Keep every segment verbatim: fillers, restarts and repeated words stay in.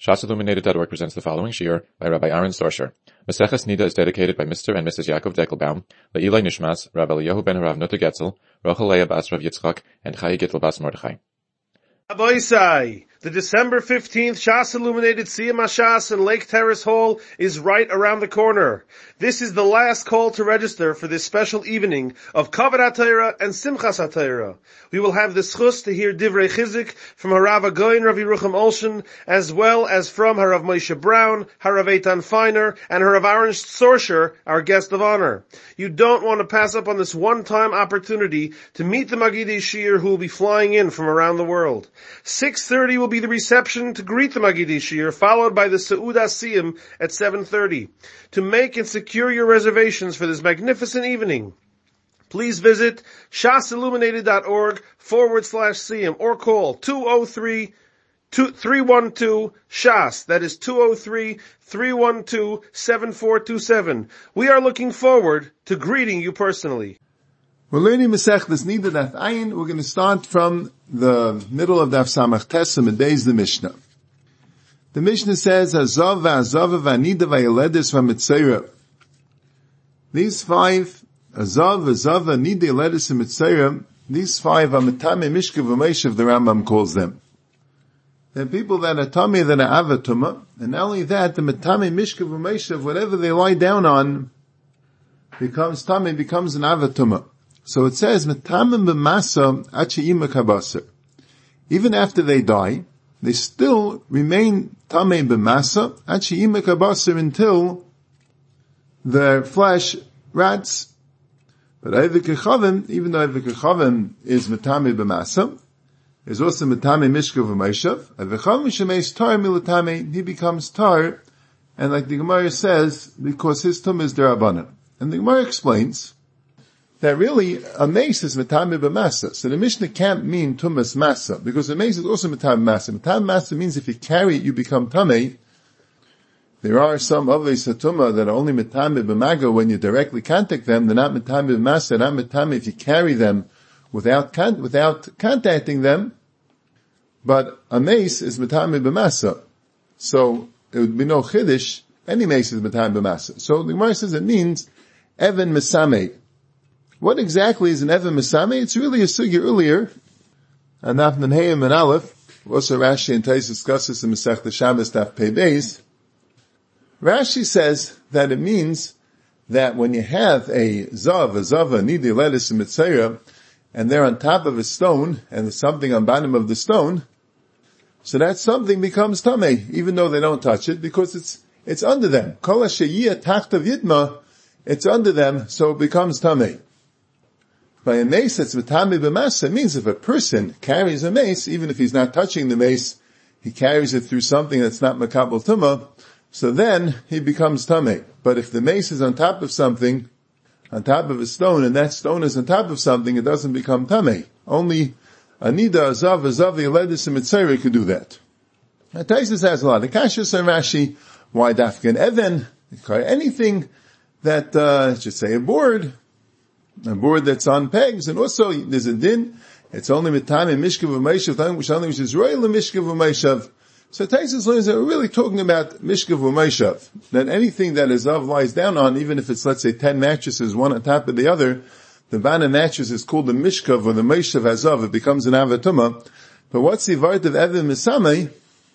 Shas Illuminated dot org presents the following shiur by Rabbi Aaron Sorsher. Maseches Nida is dedicated by Mister and Missus Yaakov Deckelbaum, Le'ilai Nishmas, Rabbi Eliyahu ben Harav Nutter Getzel, Rochel Leah bas Rav Yitzchak, and Chayi Gittel bas Mordechai. Aboisai, the December fifteenth Shas Illuminated Siyam HaShas in Lake Terrace Hall is right around the corner. This is the last call to register for this special evening of Kavod HaTorah and Simchas HaTorah. We will have the schus to hear Divrei Chizik from Harav Agoyin Rav Yerucham Olshen, as well as from Harav Moshe Brown, Harav Eitan Feiner, and Harav Aaron Sorsher, our guest of honor. You don't want to pass up on this one-time opportunity to meet the Magidei Shiur who will be flying in from around the world. six thirty will be the reception to greet the Magidei Shiur, followed by the Seudah Siyam at seven thirty. To make and secure your reservations for this magnificent evening, please visit shasilluminated.org forward slash Siyam or call two oh three, three one two, SHAS. That is two oh three, three one two, seven four two seven. We are looking forward to greeting you personally. We're learning Masechtas Nida Daf Ayin. We're going to start from the middle of Daf Samach Tes and days the Mishnah. The Mishnah says, Azav v'azav v'anida v'yeledes v'mitzayra. These five, Azav v'azav v'anida v'yeledes v'mitzayra, these five are Metame Mishka v'Meshav, the Rambam calls them. They're people that are Tami, that are Avatuma, and not only that, the Metame Mishka v'Meshav, whatever they lie down on, becomes Tami, becomes an Avatuma. So it says, Metamim b'masa achi'im kabasar. Even after they die, they still remain tamei b'masa achi'im kabasar until their flesh rots. But Eved Kechavim, even though Eved Kechavim is metamei b'masa, is also metamei mishka v'meshav, Eved Kechavim shemeis tar milatame, he becomes tar, and like the Gemara says, because his tum is derabanan. And the Gemara explains that really a mace is metame b'masa. So the Mishnah can't mean tumas masa, because a mace is also metame masa. Metame masa means if you carry it, you become tame. There are some avos hatuma that are only metame b'maga when you directly contact them. They're not metame b'masa. They're not metame if you carry them without con- without contacting them. But a mace is metame b'masa. So it would be no chiddush. Any mace is metame b'masa. So the Gemara says it means even mesame. What exactly is an Even Mesame? It's really a sugya earlier, and Nafnan Hayim and Aleph, also Rashi and Tais discusses in Masech the Shabbos Daf Pei Beis. Rashi says that it means that when you have a Zav, a Zava, Nidi, Lelis, and Mitzayra, and they're on top of a stone, and there's something on bottom of the stone, so that something becomes Tameh, even though they don't touch it, because it's, it's under them. Kol HaSheyiyah Tachtav Yidma, it's under them, so it becomes Tameh. By a mace that's metame b'masa, means if a person carries a mace, even if he's not touching the mace, he carries it through something that's not makabel tumah, so then he becomes tameh. But if the mace is on top of something, on top of a stone, and that stone is on top of something, it doesn't become tameh. Only anida, azav, azav, yeledis, and mitzayre could do that. Now Taisus has a lot of kashas and Rashi, why dafkan even, anything that, uh, just say a board, a board that's on pegs, and also there's a din, it's only mitame mishkav v'meishav, which only which is royal mishkav v'meishav. So Taisus learns that we're really talking about mishkav v'meishav, that anything that is of lies down on, even if it's, let's say, ten mattresses, one on top of the other, the vana mattress is called the mishkav or the meishav azav, it becomes an avatuma. But what's the vart of Even Misame?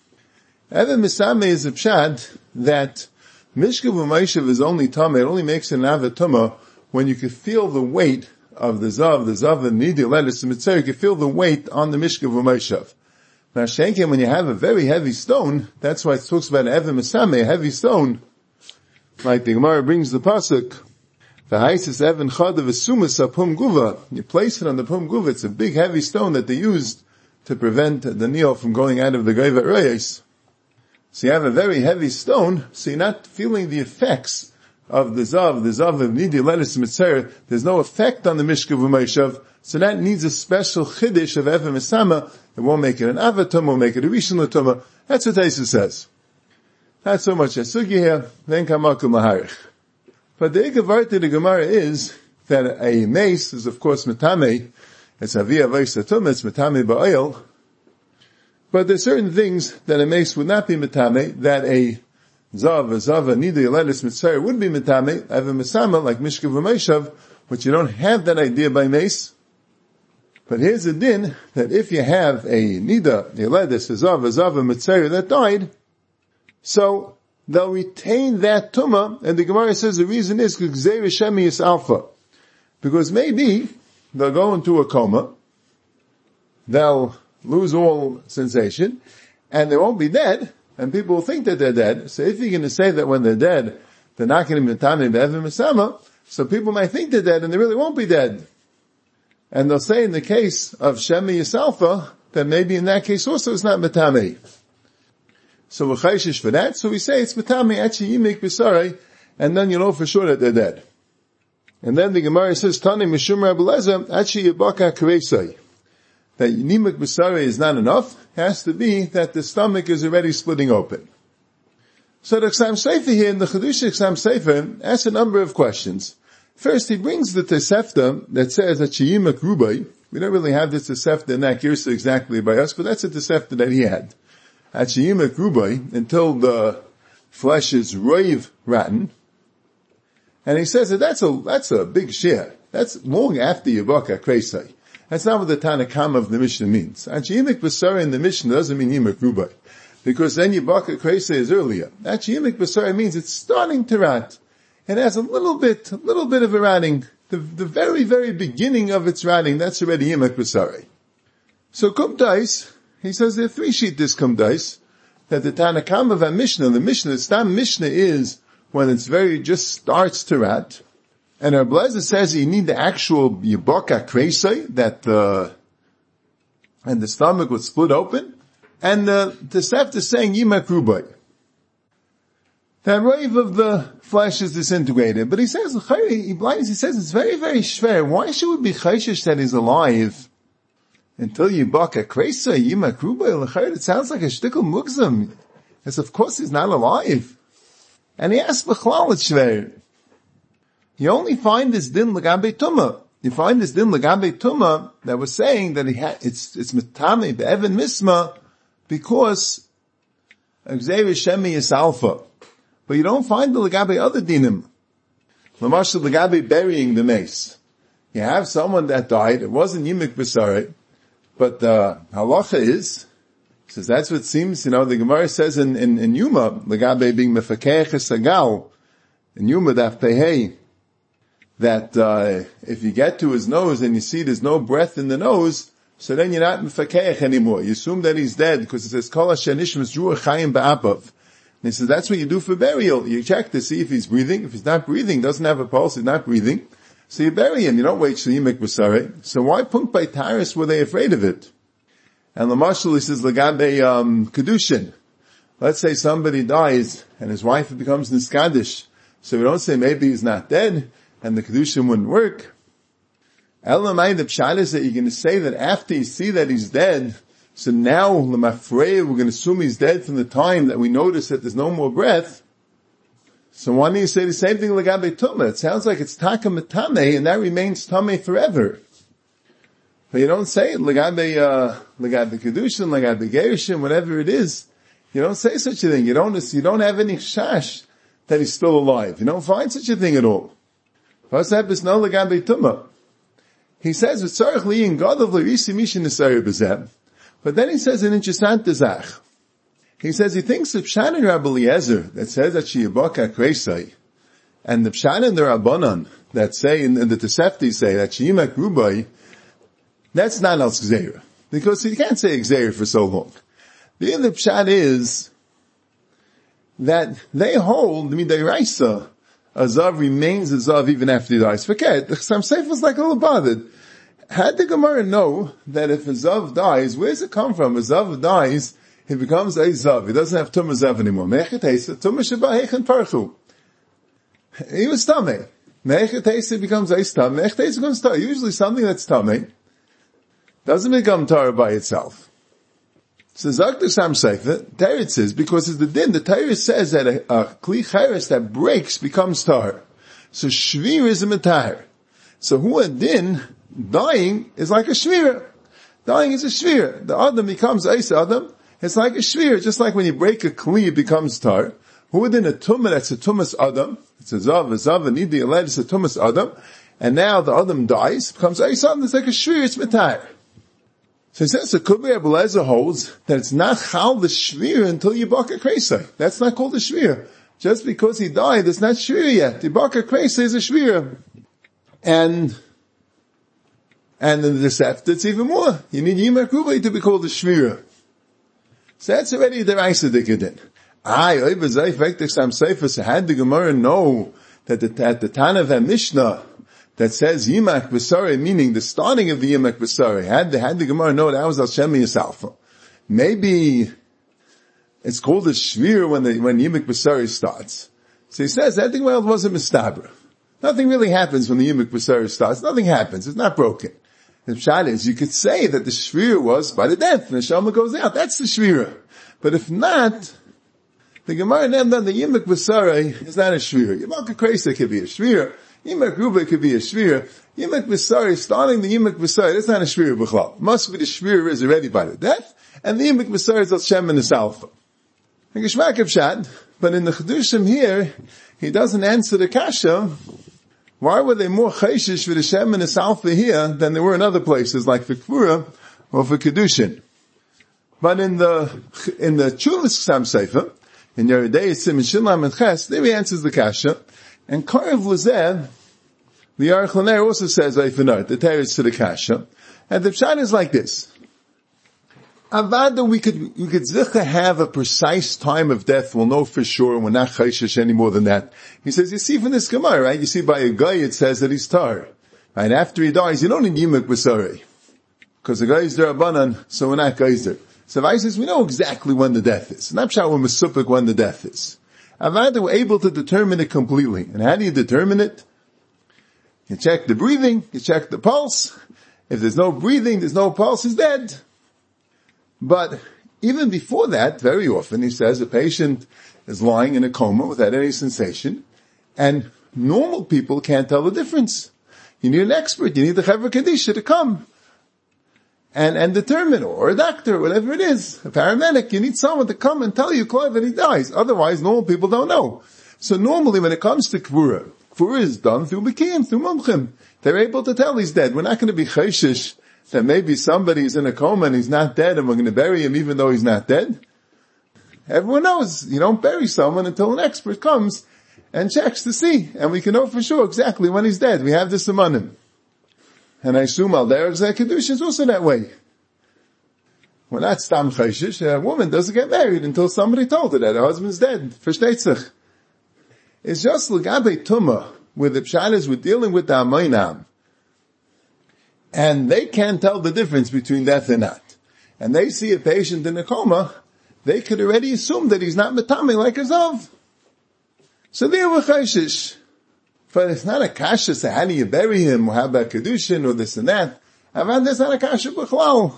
Even Misame is a pshad that mishkav v'meishav is only tama, it only makes an avatuma when you can feel the weight of the zav, the zav, the nidi, lettuce, the mitzvah, you can feel the weight on the mishkav v'meishav. Now, shenken, when you have a very heavy stone, that's why it talks about an even mesame, a heavy stone. Like the Gemara brings the pasuk, the haisis even chadav esumas apum guva. You place it on the pum guva. It's a big heavy stone that they used to prevent the Nil from going out of the geiva reyes. So you have a very heavy stone, so you're not feeling the effects of the zav, the zav of nidi, lettuce, mitzvah. There's no effect on the mishkav v'meishav, so that needs a special chiddush of Even Mesama. It won't make it an avatum, won't make it a rishon l'tumah. That's what Taisus says. Not so much a sugi here, then kamaku maharich. But the ikavart of the Gemara is that a mace is of course metame, it's aviyah v'isa tumah, it's metame ba'oil, But there's certain things that a mace would not be metame, that a zav, a zav, a nida yeledis mitzvah would be metame, I have a mesama, like mishkav v'meishav, which you don't have that idea by mace. But here's the din, that if you have a nida, yeledis, a zav, a zav, a mitzvah that died, so they'll retain that tumah, and the Gemara says the reason is because gzeir shemi is alpha. Because maybe they'll go into a coma, they'll lose all sensation, and they won't be dead, and people will think that they're dead. So if you're going to say that when they're dead, they're not going to be metame be'evim mesama, so people might think they're dead, and they really won't be dead. And they'll say in the case of Shemi Yisalfa, that maybe in that case also it's not metame. So we're chayshish for that, so we say it's metame actually yimik b'sarai, and then you know for sure that they're dead. And then the Gemara says, Tani mishum Rabbi Lezer, actually yibaka kareisai. That nimak b'sarei is not enough, it has to be that the stomach is already splitting open. So the Chassam Sofer here, in the Chedush Chassam Sofer, asks a number of questions. First, he brings the Tosefta that says that sheyimak rubai. We don't really have this Tosefta in that Girsa exactly by us, but that's a Tosefta that he had. At sheyimak rubai, until the flesh is roiv rotten. And he says that that's a, that's a big share. That's long after Yibaka Kreisai. That's not what the Tanakam of the Mishnah means. Actually, Yimak Basara in the Mishnah doesn't mean Yimak Rubai. Because then Yibaka Kreisai is earlier. Actually, Yimak Basara means it's starting to rot. It has a little bit, a little bit of a rotting. The, the very, very beginning of its rotting, that's already Yimak Basara. So Kumtais, he says there are three sheetas Kumtais, that the Tanakam of our Mishnah, the Mishnah, the Stam Mishnah is when it's very, just starts to rot. And Rabbi Lezer says you need the actual yibaka kreisai, that the, and the stomach would split open. And the Tosefta is saying yimak rubai. That rave of the flesh is disintegrated. But he says, he blinds, he says it's very, very schwer. Why should we be chayshish that he's alive until yibaka kreisai, yimak rubai? It sounds like a shtickle mugzam. Yes, of course he's not alive. And he asks b'chlal it's schwer. You only find this din l'gabe tumah. You find this din l'gabe tumah that was saying that he ha- it's it's metame be'evan misma because gzeir shemi is alpha. But you don't find the l'gabe other dinim. L'mashal l'gabe burying the mace. You have someone that died. It wasn't yimik b'sarei, but the halacha is says that's what it seems. You know, the Gemara says in in, in Yuma l'gabe being mefakech esagal in Yuma daf pehei, that uh if you get to his nose and you see there's no breath in the nose, so then you're not mefakech anymore. You assume that he's dead because it says kol asher nishmas ruach chayim ba'apav. And he says that's what you do for burial. You check to see if he's breathing. If he's not breathing, doesn't have a pulse, he's not breathing, so you bury him. You don't wait till you make b'sarei. So why punk by Taurus were they afraid of it? And the Mashal, he says lagabe um kedushin. Let's say somebody dies and his wife becomes niskadish. So we don't say maybe he's not dead and the kedushin wouldn't work. Elamai, the pshat is that you're going to say that after you see that he's dead, so now l'mafrei, we're going to assume he's dead from the time that we notice that there's no more breath. So why don't you say the same thing l'gabe tumah? It sounds like it's taka metame, and that remains tameh forever. But you don't say it l'gabe uh, l'gabe kedushin, l'gabe gerushin, whatever it is. You don't say such a thing. You don't. You don't have any chash that he's still alive. You don't find such a thing at all. He says, he says, but then he says an interesting zach. He says he thinks of Pshan and Rabbi Eliezer that says that Sheyibaka Kreisai, and the Pshan and the Rabbanan that say, and the Tosefti say that Sheyimak Rubai, that's not al Gzeira. Because you can't say Gzeira for so long. The other Pshan is that they hold, the Midairaisa, a Zav remains a Zav even after he dies. Forget, the Chassam Sofer was like a little bothered. Had the Gemara know that if a Zav dies, where does it come from? A Zav dies, he becomes a Zav. He doesn't have Tumah Zav anymore. Me'echet Heisa, Tumah Sheba Hechen Parchu. He was Tameh. Me'echet Heisa becomes a Stam. Me'echet Heisa becomes Tar. Usually something that's Tameh doesn't become Tar by itself. So Zakh Sam Sofer, Teretz says, because it's the din, the Torah says that a, a Kli Cheres that breaks becomes Tar. So Shvir is a Metar. So who a din, dying is like a Shvir. Dying is a Shvir. The Adam becomes Eis Adam, It's like a shvir, just like when you break a kli, it becomes tar. Who within a tumah, that's a tumas adam. It's a zav, a zav, a nidi, a led, it's a tumas adam. And now the adam dies, becomes aisam, it's like a shvir, it's metar. So he says the Kubri Abelezer holds that it's not chal the shvir until you baka kreisai. That's not called a shvir. Just because he died, it's not shvir yet. The baka kreisai is a shvir. And, and in the Sefta, it's even more. You need Yimak Rubai to be called a shvir. So that's already the Raisa Dikadin. I, over Zayf, Vektik Sam Sefer, so had the Gemara know that the, at the Tanav and Mishnah, that says Yimak B'Sarei, meaning the starting of the Yimak B'Sarei. Had the, had the Gemara know that was Al Shem Yisalfa. Maybe it's called a Shvir when the, when Yimak B'Sarei starts. So he says that thing well wasn't Mistabra. Nothing really happens when the Yimak B'Sarei starts. Nothing happens. It's not broken. The Pshat is, you could say that the Shvir was by the death, and the Shama goes out. That's the Shvir. But if not, the Gemara named on the Yimak B'Sarei is not a Shvir. Yimak Kreisa could be a Shvir. Yimak Ruba could be a shvir. Yimak B'Sarei, starting the Yimak B'Sarei, that's not a shvir b'chlal. Must be the shvir is already by the death, and the Yimak B'Sarei is al Shem and the alpha. Like a Shmak of Pshat, but in the Chedushim here, he doesn't answer the kasha. Why were they more chayshish for the Shem and the alpha here than there were in other places, like for Kfura or for Kedushin? But in the, in the Chuvas Sam Sefer, in Yeridei Sim and Shilam and Ches, there he answers the kasha. And Karev Lazeh, the Aruch LaNer also says Eifanot, the teretz to the kasha. And the pshat is like this. Avada, we could, we could zicha have a precise time of death. We'll know for sure. We're not chayshish any more than that. He says, you see from this Gemara, right? You see by a guy it says that he's tar. Right? After he dies, you don't need Yimak B'Sarei. Because the guy is there abanan, so we're not geyser. So Vai says, we know exactly when the death is. Not pshat we're mesupik when the death is. Avada, we're able to determine it completely. And how do you determine it? You check the breathing, you check the pulse. If there's no breathing, there's no pulse, he's dead. But even before that, very often, he says a patient is lying in a coma without any sensation, and normal people can't tell the difference. You need an expert, you need the Chevra Kadisha to come and, and determine, or a doctor, whatever it is, a paramedic, you need someone to come and tell you, Clive, that he dies. Otherwise, normal people don't know. So normally when it comes to Kvura, Kvura is done through Bikiyim, through Mumchim. They're able to tell he's dead. We're not going to be chayshish that maybe somebody's in a coma and he's not dead and we're going to bury him even though he's not dead. Everyone knows you don't bury someone until an expert comes and checks to see, and we can know for sure exactly when he's dead. We have this among him. And I assume Al Derech Kedusha is also that way. We're not stam chayshish. A woman doesn't get married until somebody told her that her husband's dead. Versteht sich? It's just l'gabe tumah, where the pshat is we're dealing with the amoinam. And they can't tell the difference between death and not. And they see a patient in a coma, they could already assume that he's not metame like a zav. So they were chayshish. But it's not a kasha, so how do you bury him, or how about kedushin, or this and that. Avad, that's not a kasha b'chlal.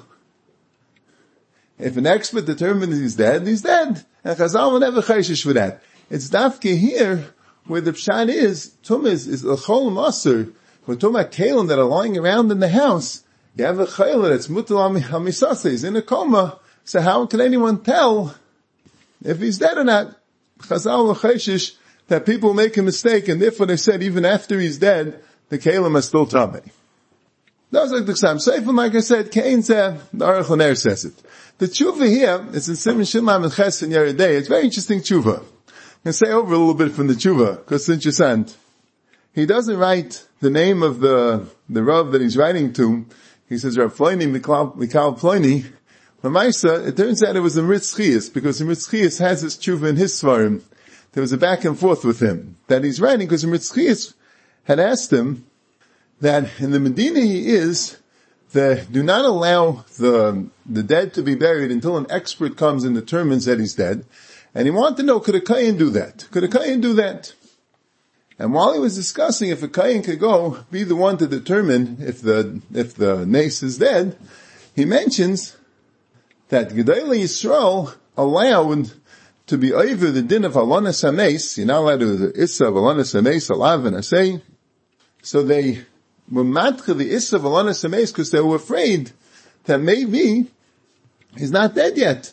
If an expert determines he's dead, he's dead. And Chazal will never chayshish for that. It's dafke here, where the pshat is, tumah is, is a chol maser, we're talking about kalim that are lying around in the house. You have a chayla that's mutal hamisasa, he's in a coma, so how can anyone tell if he's dead or not? Chazal will chayshish that people make a mistake, and therefore they said even after he's dead, the kalim are still tummy. That was like the Ksam Sefer, like I said, Cain said, the Aruch LaNer says it. The tshuva here, it's in Simon Shimam and Ches and Yeridei, it's very interesting tshuva. I'm going to say over a little bit from the tshuva, because it's interesting. He doesn't write the name of the, the Rav that he's writing to. He says, Rav Floini, Mikal Floini. Lamaisa, it turns out it was a Ritzchias, because the Ritzchias has his tshuva in his svarim. There was a back and forth with him that he's writing, because the Ritzchias had asked him that in the Medina he is, the, do not allow the, the dead to be buried until an expert comes and determines that he's dead. And he wanted to know, could a Kayin do that? Could a Kayin do that? And while he was discussing if a Kayin could go, be the one to determine if the, if the nace is dead, he mentions that Gedolei Yisrael allowed to be over the din of Halanas HaNes. You're not allowed to do the Issa of Halanas HaNes, Alav and Asay. So they were matcha the Issa of Halanas HaNes because they were afraid that maybe he's not dead yet.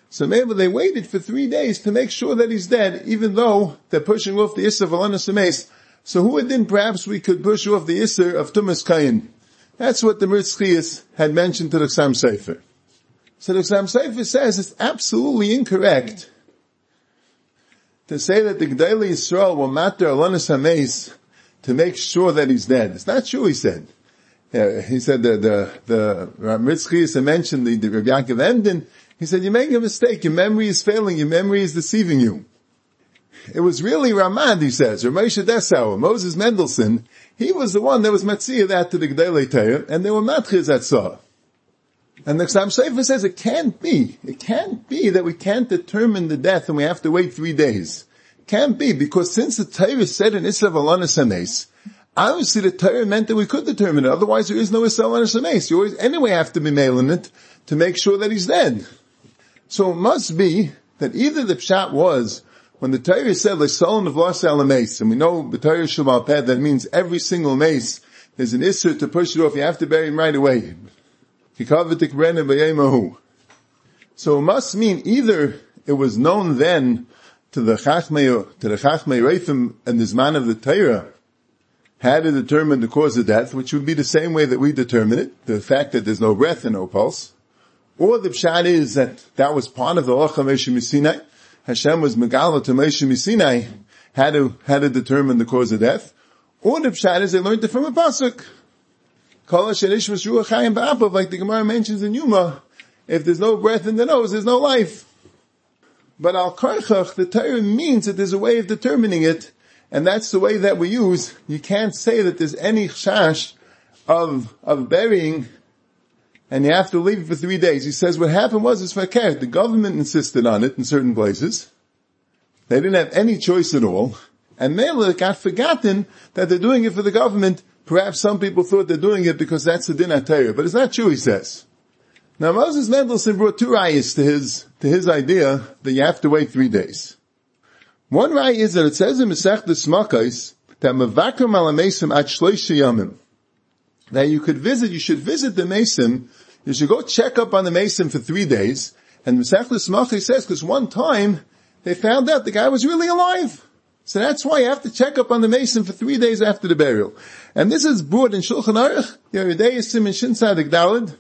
So maybe they waited for three days to make sure that he's dead, even though they're pushing off the Isser of Alanis Hameis. So who then perhaps we could push off the Isser of Tumas Kayin? That's what the Mirzchias had mentioned to the Chassam Sofer. So the Chassam Sofer says it's absolutely incorrect to say that the Gedolei Yisrael will matter Alanis Hameis to make sure that he's dead. It's not true, he said. Yeah, he said the, the, the, Mirzchias mentioned the, the Rabbi Yaakov Emden. He said, you're making a mistake. Your memory is failing. Your memory is deceiving you. It was really Ramad, he says, or Moshe Dessau, Moses Mendelssohn. He was the one that was Matziyah that to the Gedolei Torah, and they were Matchiz that saw. And the Chassam Sofer says it can't be. It can't be that we can't determine the death and we have to wait three days. Can't be, because since the Torah said in Isra Alanis Hameis, obviously the Torah meant that we could determine it. Otherwise there is no Isra Alanis Hameis. You always anyway have to be mailing it to make sure that he's dead. So it must be that either the pshat was when the Torah said L'Solon of Lasal Mace, and we know the Torah Shabbat Peh, that means every single mace there's an issur to push it off. You have to bury him right away. So it must mean either it was known then to the Chachmei, to the Chachmei Reifim and the Zman of the Torah how to determine the cause of death, which would be the same way that we determine it, the fact that there's no breath and no pulse. Or the pshat is that that was part of the Halacha Moshe Misinai. Hashem was Megala to Moshe Misinai how to, how to determine the cause of death. Or the pshat is they learned it from a pasuk. Kol asher nishmas ruach chayim ba'apav, like the Gemara mentions in Yuma, if there's no breath in the nose, there's no life. But al karchach, the Torah means that there's a way of determining it, and that's the way that we use. You can't say that there's any chash of, of burying, and you have to leave it for three days. He says what happened was, it's fakir. The government insisted on it in certain places. They didn't have any choice at all. And Mela got forgotten that they're doing it for the government. Perhaps some people thought they're doing it because that's the din HaTorah. But it's not true, he says. Now Moses Mendelssohn brought two rayas to his, to his idea that you have to wait three days. One raya is that it says in Masechtas Makos that Mevaker Malamesim at Shloisha Yamim, that you could visit, you should visit the Mesim, you should go check up on the Mesim for three days. And Masechtas Makos says, because one time they found out the guy was really alive. So that's why you have to check up on the Mesim for three days after the burial. And this is brought in Shulchan Aruch, Yeridei Yisim and Shin Tzadik Daled,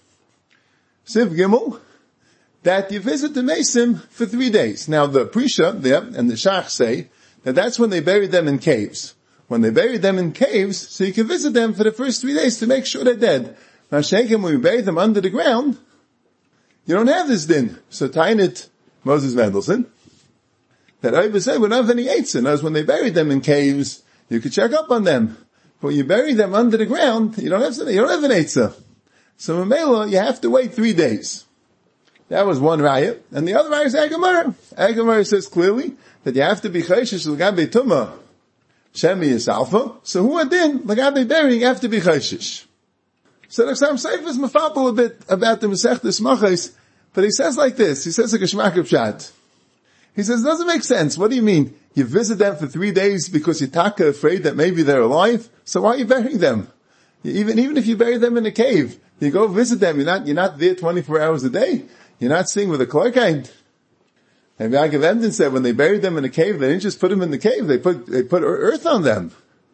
Siv Gimel, that you visit the Mesim for three days. Now the Prisha there and the Shach say that that's when they buried them in caves. When they buried them in caves, so you can visit them for the first three days to make sure they're dead. Now Sheikhem, when we bury them under the ground, you don't have this din. So Tainit Moses Mendelssohn, that I would say we don't have any eitzin. As when they buried them in caves, you could check up on them. But when you bury them under the ground, you don't have you don't have an eitzah. So in Mela, you have to wait three days. That was one raya. And the other raya is Agamara. Agamara says clearly that you have to be chayshish l'gabe tumah. Shemi is alpha. So who adin l'gabe burying you have to be chayshish. So the Chassam Sofer is mafapel a bit about the Masechtas Makos, but he says like this. He says like a shmak of pshat. He says, it doesn't make sense. What do you mean? You visit them for three days because you're taka afraid that maybe they're alive? So why are you burying them? Even, even if you bury them in a cave, you go visit them, you're not, you're not there twenty-four hours a day. You're not seeing with a chloride. And Yaakov Emden said when they buried them in a cave, they didn't just put them in the cave, they put, they put earth on them.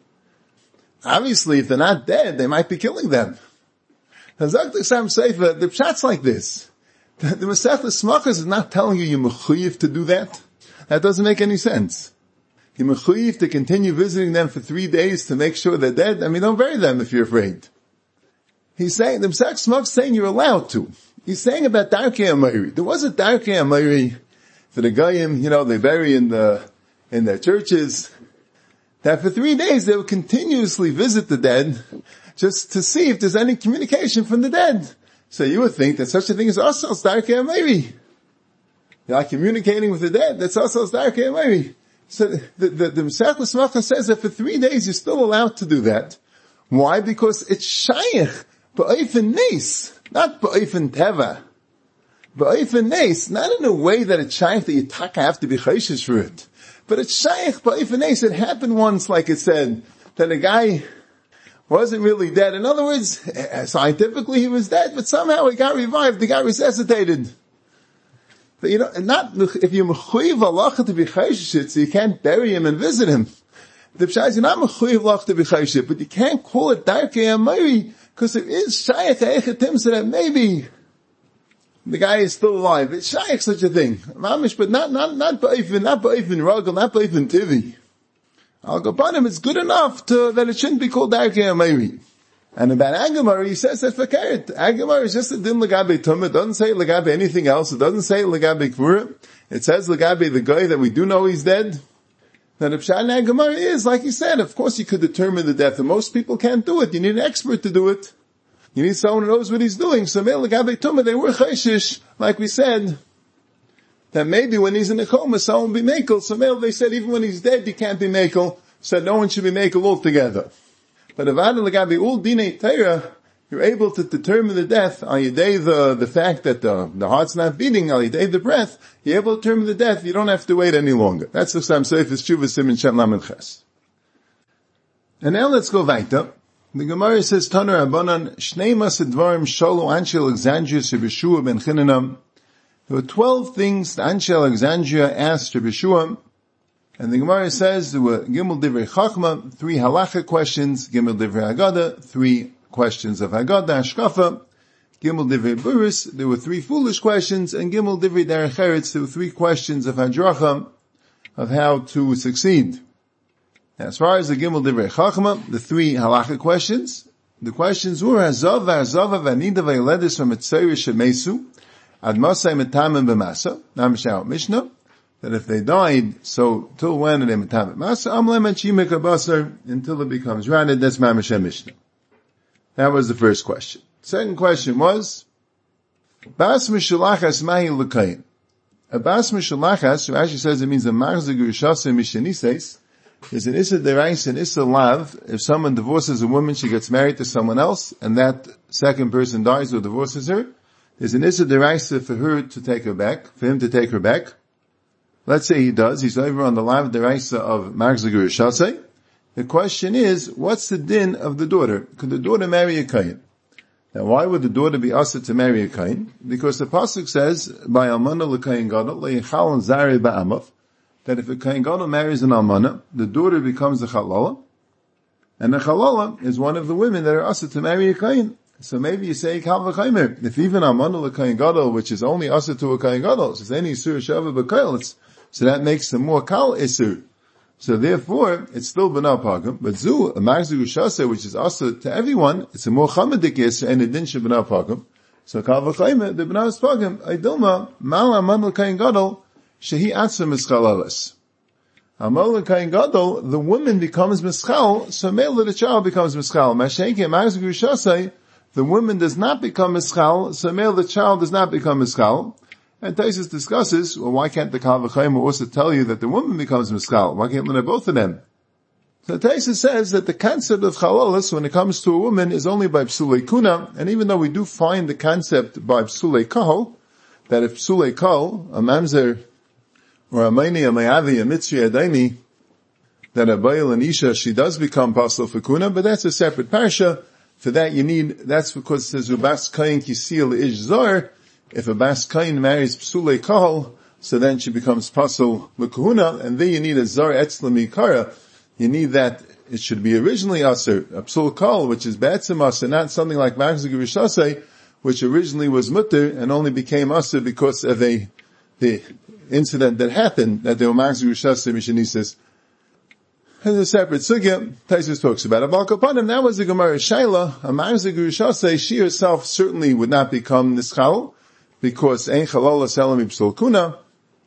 Obviously, if they're not dead, they might be killing them. And Zak the Chassam Sofer, the pshat's like this. The, the Masechtas Makos is not telling you you're mechuyev to do that. That doesn't make any sense. You're mechuyev to continue visiting them for three days to make sure they're dead. I mean, don't bury them if you're afraid. He's saying, the Masechtas Makos is saying you're allowed to. He's saying about Darkei Amayri. There was a Darkei Amayri for the Goyim, you know, they bury in the, in their churches, that for three days they would continuously visit the dead just to see if there's any communication from the dead. So you would think that such a thing is also Darkei Amayri. You're like communicating with the dead, that's also Darkei Amayri. So the, the, the Masechtas Makos says that for three days you're still allowed to do that. Why? Because it's shaykh, ba'ofen nes, not ba'ofen teva. Ba'ofen nes, not in a way that it's shaykh that you taka have to be chayshish for it. But it's shaykh ba'ofen nes. It happened once, like it said, that a guy wasn't really dead. In other words, scientifically he was dead, but somehow he got revived, he got resuscitated. But you know, not, if you're mechuyev halacha to be chayshish, so you can't bury him and visit him. The pshat is you're not mechuyev halacha to be chayshish, but you can't call it darkei amori, because there is shaykh ha'echetim, so that maybe the guy is still alive. It's shaykh such a thing. Mamish, but not, not, not ba'ifin, not ba'ifin ragel, not ba'ifin tivi. Al Gabanim, it's good enough to, that it shouldn't be called darkei amori. And about Agamar, he says that for Karet. Agamar is just a din Lagabe Tumah. It doesn't say Lagabe anything else. It doesn't say Lagabe Kvura. It says Lagabe the guy that we do know he's dead. Now the Pshat in Agamar is, like he said, of course you could determine the death, and most people can't do it. You need an expert to do it. You need someone who knows what he's doing. So Meil Lagabe Tumah, they were Chayshish, like we said, that maybe when he's in a coma, someone will be Mekel. So Meil, they said even when he's dead, he can't be Mekel. So no one should be Mekel altogether. But if Adel Lagabi Ul Dinei Torah, you're able to determine the death on Yidei the, the fact that the, the heart's not beating, on Yidei the breath, you're able to determine the death, you don't have to wait any longer. That's the Sam Seif's Shuvah Simin Shem Lamed Ches. And now let's go weiter. The Gemara says, Taner Abanan, Shnei Masidvarim Sholu Anshe Alexandria Sebeshua Ben Chinanam. There were twelve things that Anshe Alexandria asked Sebeshua. And the Gemara says there were Gimel Divrei Chachma, three halacha questions, Gimel Divrei Haggadah, three questions of Haggadah, Hashkafa, Gimel Divrei Burus, there were three foolish questions, and Gimel Divrei Derech Eretz, there were three questions of Hadracha, of how to succeed. Now, as far as the Gimel Divrei Chachma, the three halacha questions, the questions were, Hazav v'Hazav v'Anida v'Yeledis v'Metzeir shemesu, Ad Masai Metamim b'Masa, Namashau Mishnah, that if they died, so till when are they metabit masa? Amlem and shimek abasar, until it becomes rotted. That's Mamash Mishnah. That was the first question. Second question was, Bas mishalachas mahi l'kayin. A bas mishalachas, who actually says it means a marzig urishasa mishanises, is an issa derais and issa lav. If someone divorces a woman, she gets married to someone else, and that second person dies or divorces her, there's an issa derais for her to take her back, for him to take her back. Let's say he does. He's over on the Lav Deraisa of Marzigur Shasei. The question is, what's the din of the daughter? Could the daughter marry a Kain? Now, why would the daughter be asked to marry a Kain? Because the pasuk says, by Almana l'Kain Gadol, le'yichal zari ba'amav, that if a Kain Gadol marries an Almana, the daughter becomes the Chalala, and the Chalala is one of the women that are asked to marry a Kain. So maybe you say, Kal v'chaymer, if even Almana l'Kain Gadol, which is only asked to a Kain Gadol, says any Sur Shava b'Kail, it's so that makes them more kal isur. So therefore, it's still b'na pagam. But zu, a magzu shase, which is also to everyone, it's a more chamadik isur, and it didn't b'na pagam. So kal v'chayme, the b'na is pagam. Aydilma, mal aman l'kayin gadol, shehi atzim mischalalas. Amal l'kayin gadol, the woman becomes mischal, so male the child becomes mischal. Mashenke, magzu shase, the woman does not become mischal, so male the child does not become mischal. And Taisus discusses, well, why can't the Kal V'chayim also tell you that the woman becomes Miskal? Why can't we learn both of them? So Taisus says that the concept of Chalalas, when it comes to a woman, is only by Psulei Kuna, and even though we do find the concept by Psulei Kahal, that if Psulei Kahal, a Mamzer, or a Maini, a Mayavi, a Mitzri, a Daimi, that a Baal and Isha, she does become Pasal for Kuna, but that's a separate parsha. For that you need, that's because it says, Ubas Kayin Kisil Ish Zar. If a Bas Kain marries Psulei Kahal, so then she becomes Pasal L'Kahuna, and then you need a Zar Etzlam Ikara. You need that, it should be originally Aser, a Psul Kahal, which is Ba'etzim Aser, not something like Magzig Rishasei, which originally was Mutter, and only became Aser because of a, the incident that happened, that they were Magzig Rishasei Mishanisis. There's a separate sugya, Taisus talks about it. Balk upon him, that was the Gemara Shaila, a Magzig Rishasei, she herself certainly would not become Nischal, because ein chalala selam ibsul kuna,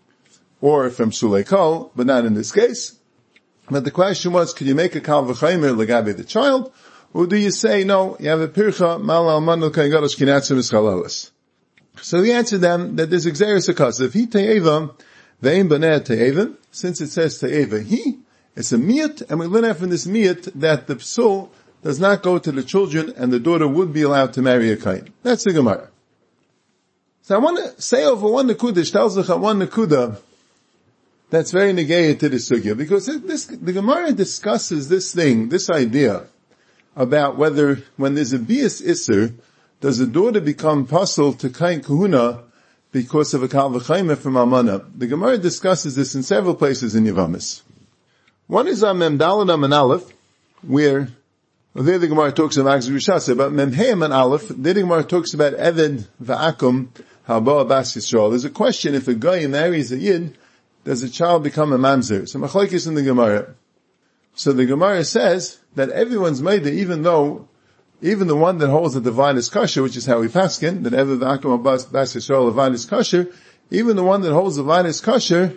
or from Psulei Kal, but not in this case. But the question was, could you make a kal v'chaymer legabe the child, or do you say, no, you have a pircha, mal almanu kain gadosh kinatzim is chalalas? So we answered them that there's exeris akas. If he te'eva, ve'im baneh te'eva, since it says te'eva he, it's a miyat, and we learn out from this miyat that the psul does not go to the children, and the daughter would be allowed to marry a kain. That's the Gemara. So I want to say over one nekuda, shtalzach one nekuda, that's very negated to the sugya, because this, the Gemara discusses this thing, this idea, about whether, when there's a bias isser, does the daughter become puzzled to kain kahuna, because of a kal v'chaymer from almana. The Gemara discusses this in several places in Yavamis. One is on Mem Daled Amud Aleph, where well, there the Gemara talks about Magzir Rishasa, but Mem Hey Amud Aleph, there the Gemara talks about Eved v'akum haba bas Yisrael. There's a question, if a guy marries a Yid, does the child become a mamzer? So machlokes in the Gemara. So the Gemara says that everyone's made it, even though, even the one that holds the divine is kosher, which is how we paskin, that Eved v'akum haba bas Yisrael, the divine is kosher, even the one that holds the divine is kosher,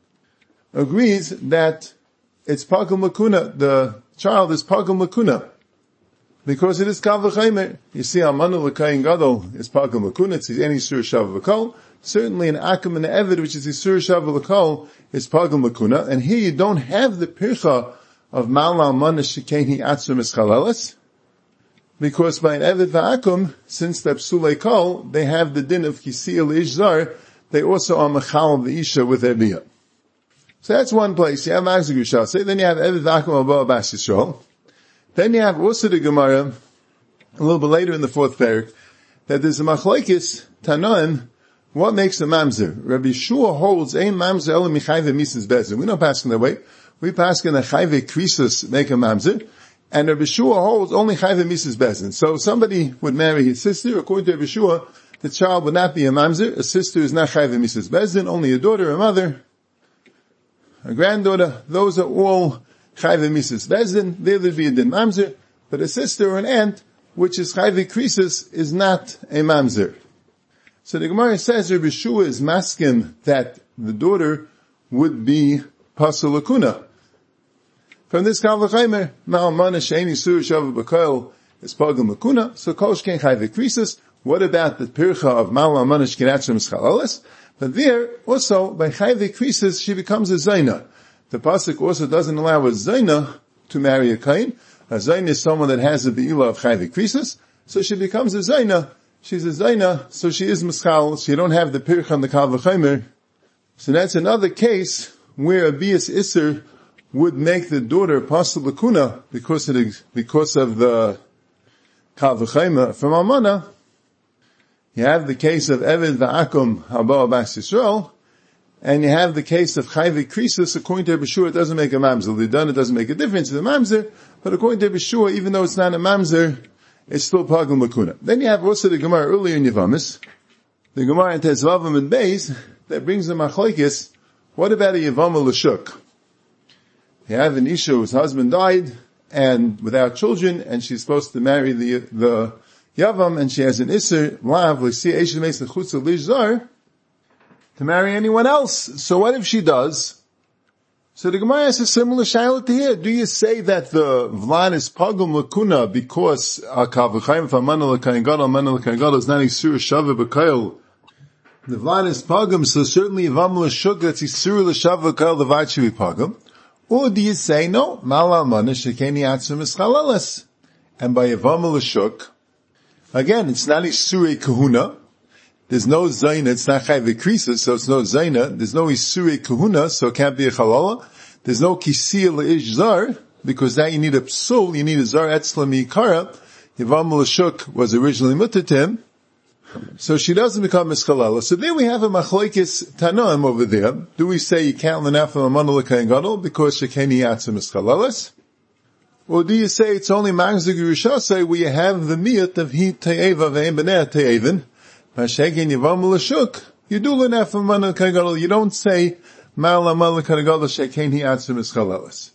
agrees that it's pagum lakuna, the child is pagum lakuna. Because it is kal v'chaymer. You see, Amanu l'kayin gadol is pagum lakuna, it's any sur shav v'kol. Certainly an akum and eved, which is isur shav v'kol, is pagum lakuna. And here you don't have the pircha of mal almana shekeni atzum eschaleles. Because by an eved v'akum, since the psulei kol, they have the din of kisi el ishzar, they also are mechal v'isha with ebiyah. So that's one place. You have Magzir Rishasa, then you have Eved v'akum haba bas Yisrael. Then you have also the Gemara, a little bit later in the fourth parak, that there's a machlokes Tanoim, what makes a mamzer? Rabbi Shua holds a mamzer ela michayve misas bezin. We don't pass in that way. We pass in a chayve krisus make a mamzer, and Rabbi Shua holds only chayve misas bezin. So somebody would marry his sister, according to Rabbi Shua, the child would not be a mamzer. A sister is not chayve misas bezin, only a daughter, a mother, a granddaughter, those are all chayve misas bezin. There would be a din mamzer, but a sister or an aunt, which is chayve krisus, is not a mamzer. So the Gemara says Rabbi Shua is maskim that the daughter would be pasul lakuna. From this kal v'chaymer, ma'al mana she'eni sur shavu b'koil is pagum lakuna, so kol shkein chayve krisus. What about the pircha of ma'al mana shkein atzum eschaleles? But there, also, by chayve krisus, she becomes a zayna. The pasuk also doesn't allow a zayna to marry a kain. A zayna is someone that has a be'ilah of chayve krisus, so she becomes a zayna. She's a zayna, so she is mischal, so you don't have the pircha and the kal v'chaymer. So that's another case where a bias isser would make the daughter pasul lakuna because of the, because of the kal v'chaymer from almana. You have the case of Eved v'akum haba bas Yisrael, and you have the case of chayve krisus. According to Rabbi Shua, it doesn't make a mamzer. L'dan, it doesn't make a difference to the mamzer, but according to Rabbi Shua, even though it's not a mamzer, it's still pagum lakuna. Then you have also the Gemara earlier in Yavamis, the Gemara in Tezvavim and Beis, that brings the machlokes. What about a Yavama l'shuk? You have an isha whose husband died, and without children, and she's supposed to marry the, the Yavam, and she has an Isser, Lav, L'si, Eshe Meis, L'chutza, Lishzar, to marry anyone else. So what if she does? So the Gemara has a similar shayla to here. Do you say that the Vlan is Pagum Lakuna because Kal V'chayim F'amana L'kayin Gadol, Amana L'kayin Gadol is not Isur Shaveh B'Kayil. The Vlan is Pagum, so certainly Yavam L'shuk, that's Isur L'shaveh B'Kayil, the Vat should be Pagum. Or do you say, no, Mal Almana, Shekeni Atzum Eschaleles. And by Yavam L'shuk, again, it's not Isurei Kahuna. There's no Zaina, it's not Chayve Krisus, so it's no Zaina. There's no Isurei Kahuna, so it can't be a Chalala. There's no Kisiyah Le'ish Zar, because now you need a Psul, you need a Zar Etzla Mi'ikara. Yavam L'shuk was originally Mutatim, so she doesn't become Mischalala. So there we have a Machlokes Tanoim over there. Do we say you can't learn out from a Amana L'kayin Gadol because Shekeni Yatzim Mischalalas? Or do you say it's only Magzir Rishasa where you have the miyat of he te'eva ve'em b'nei te'evin, v'ashegin Yavam L'shuk, you do learn out from Amana L'kayin Gadol, you don't say Ma'al Amana L'kayin Gadol Shekeni Yatzim Mischalalas.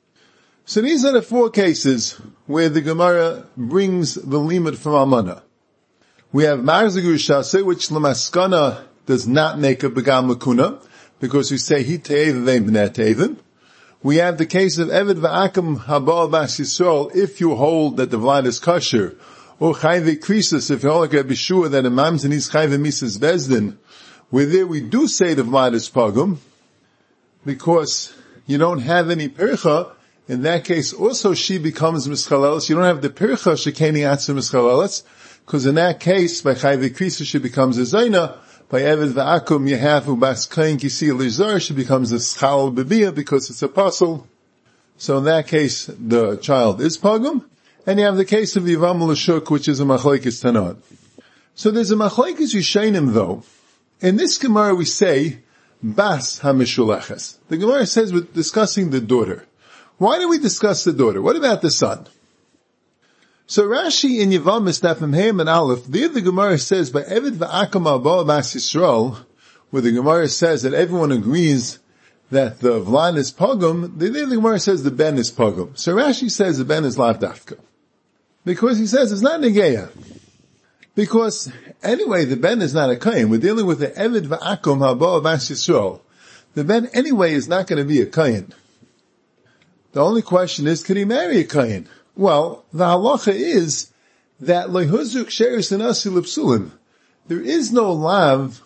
So these are the four cases where the Gemara brings the limit from Almana. We have Magzir Rishasa, which Lamaskana does not make a Begam Lakuna, because we say he te'eva ve'em b'nei te'evin. We have the case of Eved v'akum haba bas Yisrael, if you hold that the Vlad is kosher, or chayve krisus, if you hold like Rabbi Shua that a mamzer needs chayve misas bezdin, where there we do say the Vlad is pagum, because you don't have any pircha. In that case, also she becomes mischaleles. You don't have the pircha shekeni atzim mischaleles, because in that case, by chayve krisus she becomes a zayna. By Eved v'akum you have ubas kain kisi lizar, she becomes a schal bebiyah because it's a puzzle. So in that case, the child is pagum. And you have the case of Yavam L'shuk, which is a machlokes tanot. So there's a machlokes yishainim though, In this Gemara we say, Bas HaMishuleches. The Gemara says we're discussing the daughter. Why do we discuss the daughter? What about the son? So Rashi in Yevamis Dafim Heim and Aleph, there the Gemara says, by Eved V'Akam Al Bas Yisrael, where the Gemara says that everyone agrees that the Vlan is Pogum, the, the Gemara says the Ben is Pogum. So Rashi says the Ben is Lav Dafka. Because he says it's not Negeya. Because anyway, the Ben is not a Kain. We're dealing with the Eved V'Akum Haba Bas Yisrael. The Ben anyway is not going to be a Kain. The only question is, could he marry a Kain? Well, the halacha is that Lehuzuk Sheris and Asi Lipsulim. There is no lav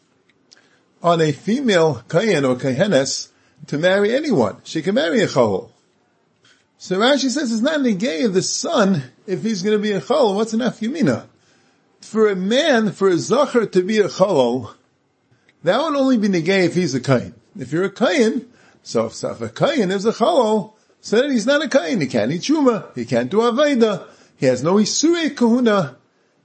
on a female Kain or Kahenes to marry anyone. She can marry a Chalol. So Rashi says it's not negay of the son if he's going to be a Chalol. What's an afyamina? For a man, for a Zachar to be a Chalol, that would only be negay if he's a Kain. If you're a Kain, so if, if a Kain is a Chalol, so then he's not a Kain. He can't eat Truma. He can't do Aveda. He has no Isurei Kahuna.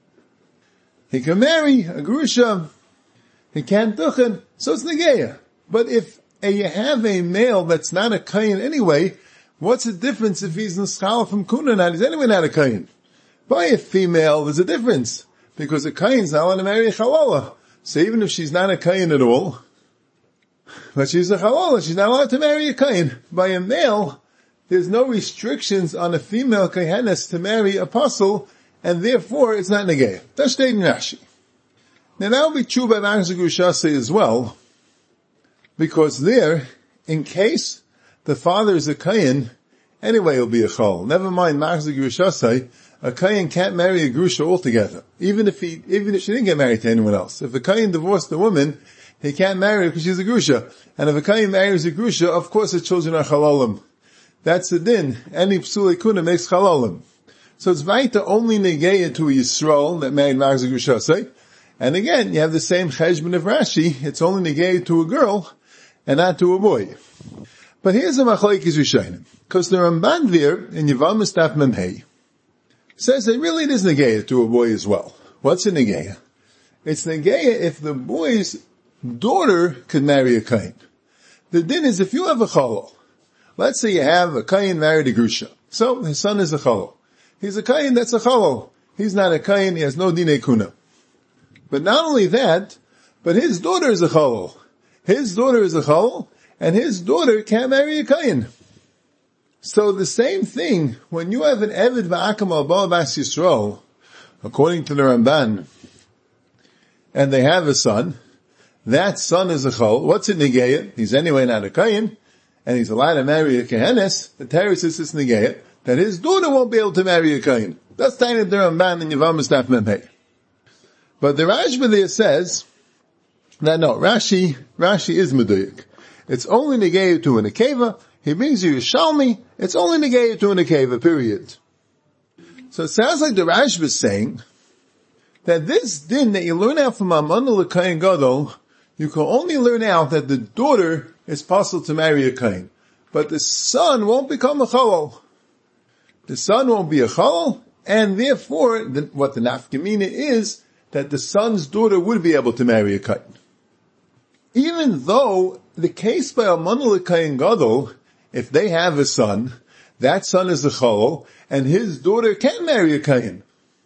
He can marry a Grusha. He can't duchen. So it's Negeya. But if a, you have a male that's not a Kain anyway, what's the difference if he's Nischal from Kuna not? He's anyway not a Kain. By a female, there's a difference. Because a Kain's not allowed to marry a Chalala. So even if she's not a Kain at all, but she's a Chalala, she's not allowed to marry a Kain. By a male, there's no restrictions on a female Kahenes to marry a apostle, and therefore it's not Negeya. That's stated in Rashi. Now that will be true by Marzah Gushasei as well, because there, in case the father is a Kayin, anyway he'll be a Chol. Never mind Marzah Gushasei, a Kayin can't marry a Grusha altogether, even if he, even if she didn't get married to anyone else. If a Kayin divorced a woman, he can't marry her because she's a Grusha. And if a Kayin marries a Grusha, of course the children are Chalalim. That's the din. Any Psulei Kuna makes Chalalim. So it's Vaita only Negeya to a Yisrael that married Marzah Gushasei. And again, you have the same cheshbon of Rashi. It's only Negeya to a girl and not to a boy. But here's a Machlokes Rishonim. Because the Ramban there, in Yevamis Daf Memhei, says that really it is Negeya to a boy as well. What's a Negeya? It's Negeya if the boy's daughter could marry a Kain. The din is if you have a Chalal, let's say you have a Kain married a Grusha. So his son is a Chalal. He's a Kain, that's a Chalal. He's not a Kain, he has no Dinei Kuna. But not only that, but his daughter is a Chalal. His daughter is a Chalal, and his daughter can't marry a Kain. So the same thing, when you have an Eved V'Akam Al Baal Bas Yisrael, according to the Ramban, and they have a son, that son is a Chalal. What's a Negeya? He's anyway not a Kain, and he's allowed to marry a Kehenes. The Torah says it's Negeya, that his daughter won't be able to marry a Kain. That's the time of the Ramban in Yevamis Daf Memhei. But the Rashba there says that no, Rashi, Rashi is Meduyik. It's only Negeya to an Akeva. He brings you Yishalmi. It's only Negeya to an Akeva, period. So it sounds like the Rashba is saying that this din that you learn out from Amanda L'Kayin Gadol, you can only learn out that the daughter is possible to marry a Kain. But the son won't become a Chalal. The son won't be a Chalal, and therefore, the, what the Nafkamina is, that the son's daughter would be able to marry a Kain. Even though the case by Almana L'Kayin Gadol, if they have a son, that son is a Chalal, and his daughter can marry a Kain.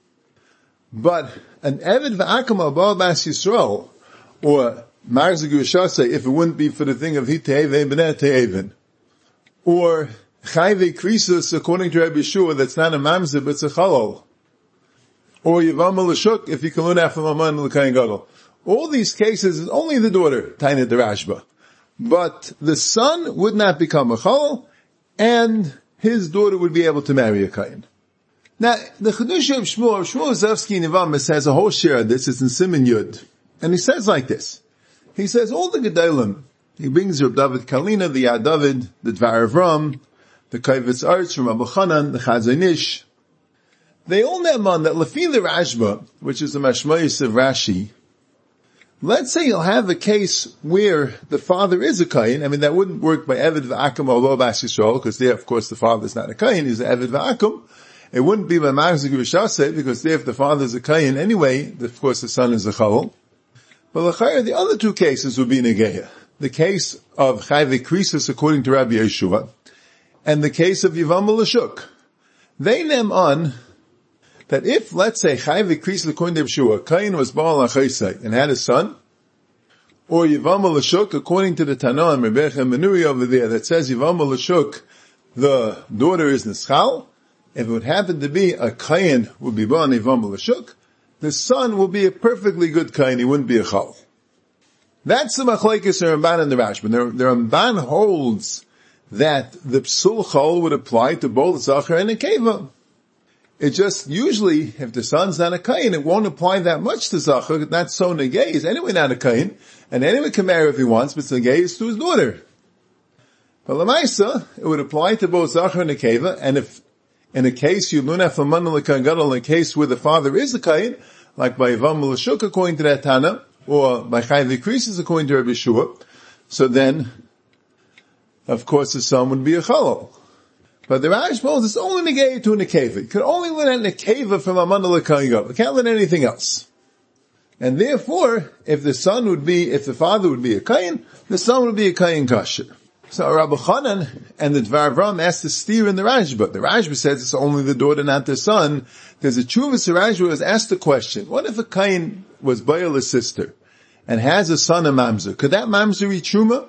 But an Eved V'Akam Al Baal Bas Yisrael, or Marzah Gushasei, if it wouldn't be for the thing of Hitevei B'nei Te'evin, or Chayvei Krisus, according to Rabbi Yeshua, that's not a Mamzer, but it's a Chalal, or Yivam L'Shuk, if you can learn out from Aman L'Kayin Gadol. All these cases is only the daughter, Tainat the Rashba. But the son would not become a Chalal, and his daughter would be able to marry a Kain. Now, the Chiddush of Shmuel, Shmuel Zevsky in Yevamis has a whole share of this, it's in Siman Yud. And he says like this. He says, all the Gedolim, he brings Reb David Kalina, the Yad David, the Dvar of Ram, the Kaivetz Arts from Abu Chanan, the Chazon Ish, they all neman that Lefi the Rashba, which is the Mashmayis of Rashi, let's say you'll have a case where the father is a Kain. I mean, that wouldn't work by Eved V'Akam or Lo Bas Yisrael, because there, of course, the father is not a Kain, he's an Eved V'Akam. It wouldn't be by Marzah Gushasei, because there, if the father is a Kain anyway, of course, the son is a Chalal. But l'chayr, the other two cases would be negeya. The case of chayve krisis according to Rabbi Yeshua, and the case of Yivam L'Shuk. They name on that if, let's say, chayve krisis according to Yeshua, Cain was Baal HaChaisai and had a son, or Yivam L'Shuk, according to the Tana and Rebbecha Menuri over there, that says Yivam L'Shuk, the daughter is Nischal. If it would happen to be a Cain would be born Yivam L'Shuk, the son will be a perfectly good Cain, he wouldn't be a Chal. That's the Machlekes Ramban and the Rashba. The, the Ramban holds that the Psul Chal would apply to both Zachar and Nekeva. It just, usually, if the son's not a Cain, it won't apply that much to Zachar. That's so Negei is anyway not a Cain, and anyone can marry if he wants, but Negei is to his daughter. But Lamaisa, it would apply to both Zachar and Nekeva, and if in a case you learn from Manal Gadol, in a case where the father is a Cain, like by Yivam L'Shuk according to that Tana, or by Chayve Krisis according to Rabbi Yeshua, so then, of course, the son would be a Chalal. But the Rash holds it's only Negei to a Nekeva. You could only learn a Nekeva from a Manal Gadol. You can't learn anything else. And therefore, if the son would be, if the father would be a Cain, the son would be a Cain Kasher. So Rabbi Chanan and the Dvar Avram asked to steer in the Rashba. The Rashba says it's only the daughter, not the son. There's a Chuvas Rashba was asked the question, what if a Cain was Baala's sister and has a son, a Mamzer? Could that Mamzer eat Truma?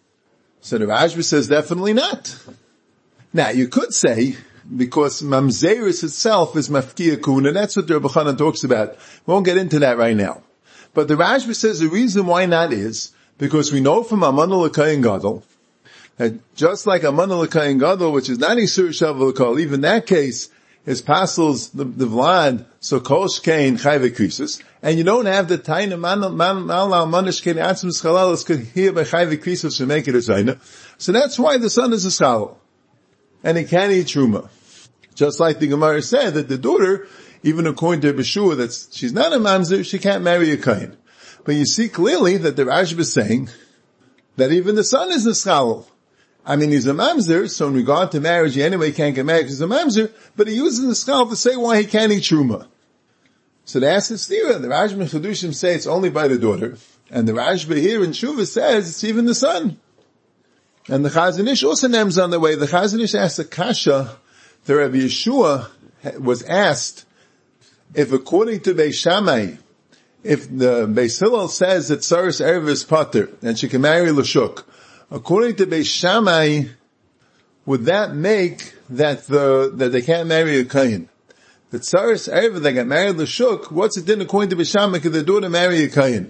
So the Rashba says definitely not. Now you could say, because Mamzeris itself is Mafkiya Kuna, that's what the Rabbi Chanan talks about. We won't get into that right now. But the Rashba says the reason why not is, because we know from Amanul L'Kayin Gadol, that just like Amanul L'Kayin Gadol, which is not Isur Shavu L'Kol, even that case is Pasels, the, the Vlad, so Kosh Kain Chayve Krisis, and you don't have the Taina Manal Manal Manish Kain Atzim Schalalas could hear by Chayve Krisis to make it a Zaina. So that's why the son is a Schalal. And he can't eat Truma. Just like the Gemara said that the daughter, even according to Beshua, that she's not a Mamzer, she can't marry a Kain. But you see clearly that the Rashba is saying that even the son is a Schalal. I mean, he's a mamzer, so in regard to marriage, he anyway can't get married because he's a mamzer, but he uses the skull to say why he can't eat truma. So they ask the stira, the Rashba and Chedushim say it's only by the daughter, and the Rashba here in Shuvah says it's even the son. And the Chazon Ish also names on the way. The Chazon Ish asked the Kasha, the Rabbi Yeshua was asked if according to Beis Shammai, if the Beis Hillel says that Saras Erev is Pater, and she can marry L'Shuk, according to Beis Shammai, would that make that the, that they can't marry a Kain? That Saras Erev, they got married L'Shuk, what's it then according to Beis Shammai, could the daughter marry a Kain?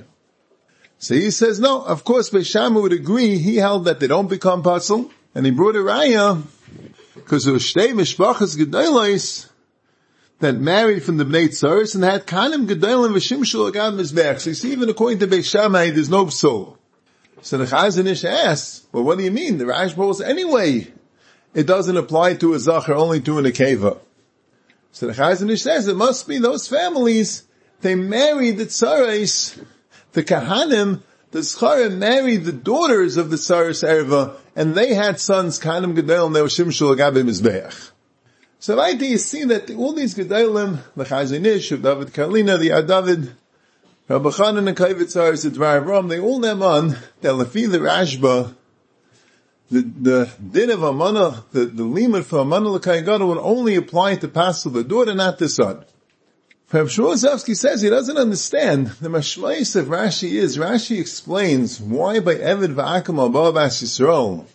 So he says, no, of course Beis Shammai would agree, he held that they don't become Pasul, and he brought a Raya, because there were Shtei Mishpachas Gedolos, that married from the Bnei Tzaris, and had Kanim Gedolim V'Shimshul Agad Mizbech. So you see, even according to Beis Shammai, there's no Psul. So the Chazon Ish asks, well, what do you mean? The Rashba holds anyway, it doesn't apply to a Zachar, only to an Akeva. So the Chazon Ish says it must be those families, they married the Tzaris, the Kahanim, the Zcharim married the daughters of the Tzaris Erva, and they had sons, Kahanim Gedolim, they were Shimshul Agabe Mizbeach. So right there you see that all these Gedolim, the Chazon Ish, David Karlina, the Adavid, Rabbi Chanan and Kavitz Aris, the Dvar Avram, they all name on that Lefi the Rashba, the, the din of Amana, the, the limit for Amana L'Kayin Gadol would only apply to Pasal, the daughter, not the son. Rabbi Shmuel Zavsky says he doesn't understand the mashmais of Rashi is, Rashi explains why by Eved V'Akam Al Bas Yisrael,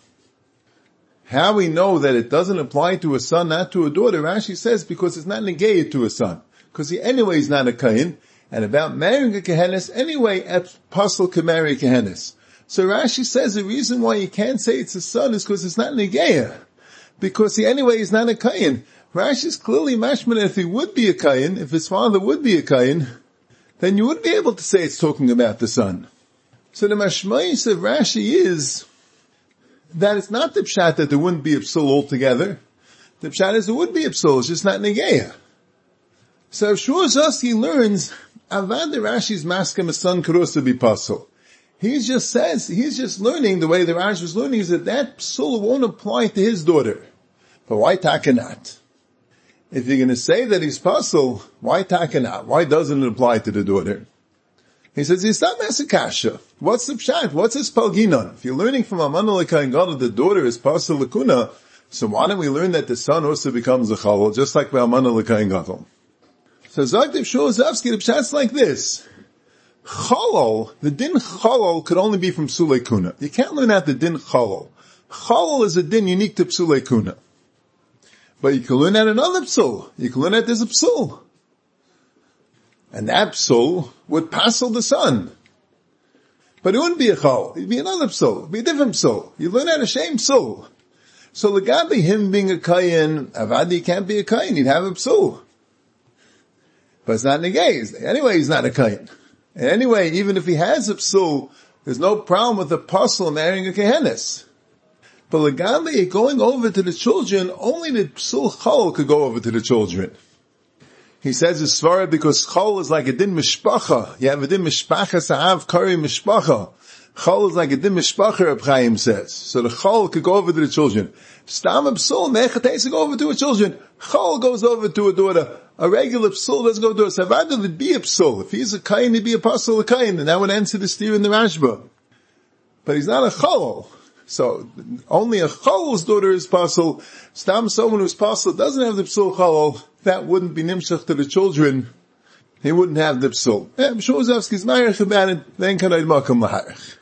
how we know that it doesn't apply to a son, not to a daughter. Rashi says because it's not negated to a son. Because he anyway is not a Kayin. And about marrying a Kehenis, anyway, a Pasal can marry a Kehenis. So Rashi says the reason why you can't say it's a son is because it's not Negeya. Because he anyway is not a Kayin. Rashi is clearly mashman if he would be a Kayin, if his father would be a Kayin, then you would be able to say it's talking about the son. So the mashmais of Rashi is that it's not the pshat that there wouldn't be a psul altogether. The pshat is there would be a psul, it's just not Negeya. So Shmuel Zaski learns Avad the Rashi's maskim a son could also be pasul. He just says, he's just learning the way the Rashi was learning is that that psul won't apply to his daughter. But why taka not? If you're going to say that he's pasul, why taka not? Why doesn't it apply to the daughter? He says, Yistam Esekasha. What's the pshat? What's his palginon? If you're learning from Amana L'Kain Gadol, the daughter is Pasal L'Kuna, so why don't we learn that the son also becomes a chalal, just like by Amana L'Kain Gadol? So Zagdiv Shulazavsky, the pshat's like this. Chalal, the din chalal could only be from Psulei Kuna. You can't learn out the din chalal. Chalal is a din unique to Psulei Kuna. But you can learn out another psul. You can learn out there's a psul. And that psul would passel the son. But it wouldn't be a chal. It'd be another psul. It'd be a different psul. You learn out a shame psul. So legabi him being a kayin, avadi can't be a kayin. He'd have a psul. But it's not negay. Anyway, he's not a kayin. And anyway, even if he has a psul, there's no problem with the apostle marrying a kehenes. But legabi going over to the children, only the psul chal could go over to the children. He says it's svara because chol is like a din mishpacha. You have a din mishpacha, sa'av kari mishpacha. Chol is like a din mishpacha, Reb Chaim says. So the chol could go over to the children. Stam psul, mechatesa go over to the children. Chol goes over to a daughter. A regular psul doesn't go to a savada, it'd be a psul. If he's a kain, he'd be a apostle a kain, and that would answer the steer in the Rashba. But he's not a chol. So, only a chal's daughter is pasul. Stam, someone who's pasul doesn't have the psul chalal, that wouldn't be nimshach to the children. He wouldn't have the psul. Yeah, Shulazavsky's ma'arich about it, then can I makam laharich.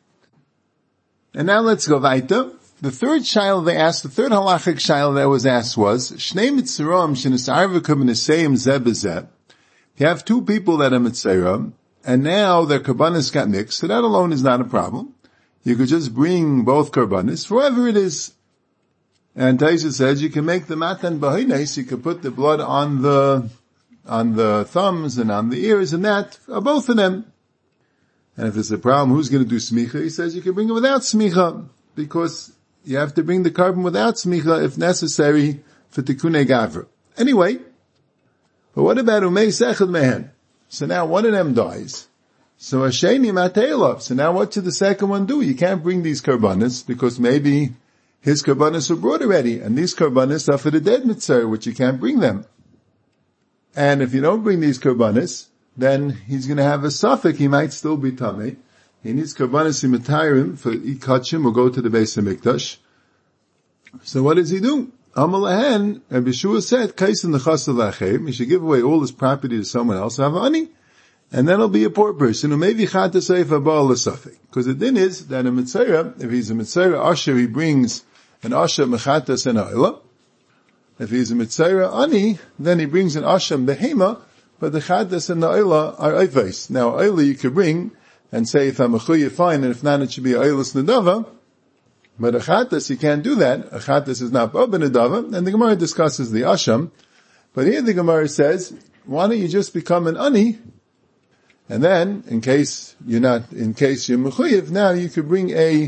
And now let's go weiter. The third child they asked, the third halachic child that was asked was, Shnei mitziram shenisarvakum nesayim zeh bezeh. You have two people that are mitziram, and now their karbanis got mixed, so that alone is not a problem. You could just bring both karbanis, wherever it is. And Taisha says you can make the matan b'hoines, you could put the blood on the, on the thumbs and on the ears and that, uh, both of them. And if there's a problem, who's going to do smicha? He says you can bring it without smicha, because you have to bring the carbon without smicha if necessary for tikkune gavra. Anyway, but what about umei sechel mehen? So now one of them dies. So Hasheni Mateilav. So now what should the second one do? You can't bring these karbanis because maybe his karbanis were brought already, and these karbanis are for the dead mitzvah, which you can't bring them. And if you don't bring these karbanis, then he's going to have a suffix. He might still be tamei. He needs karbanis imatarim for ikachim or go to the Beis Hamikdash. So what does he do? Amalahen, and Yeshua said, Kaisin l'chasel lachem. He should give away all his property to someone else. Have ani. And then he'll be a poor person who maybe chata seif abal l'safik. Because the din is that a mitzayra, if he's a mitzayra asher, he brings an asher mechatas and ha'ila. If he's a mitzayra ani, then he brings an asher behema, but the chatas and ha'ila are oivais. Now ha'ila you could bring and say if I'm a chuy, fine, and if not, it should be ha'ilas nedava. But a chatas, you can't do that. A chatas is not baba nedava, and the Gemara discusses the asham. But here the Gemara says, why don't you just become an ani? And then, in case you're not, in case you're mechuyev, now you could bring a,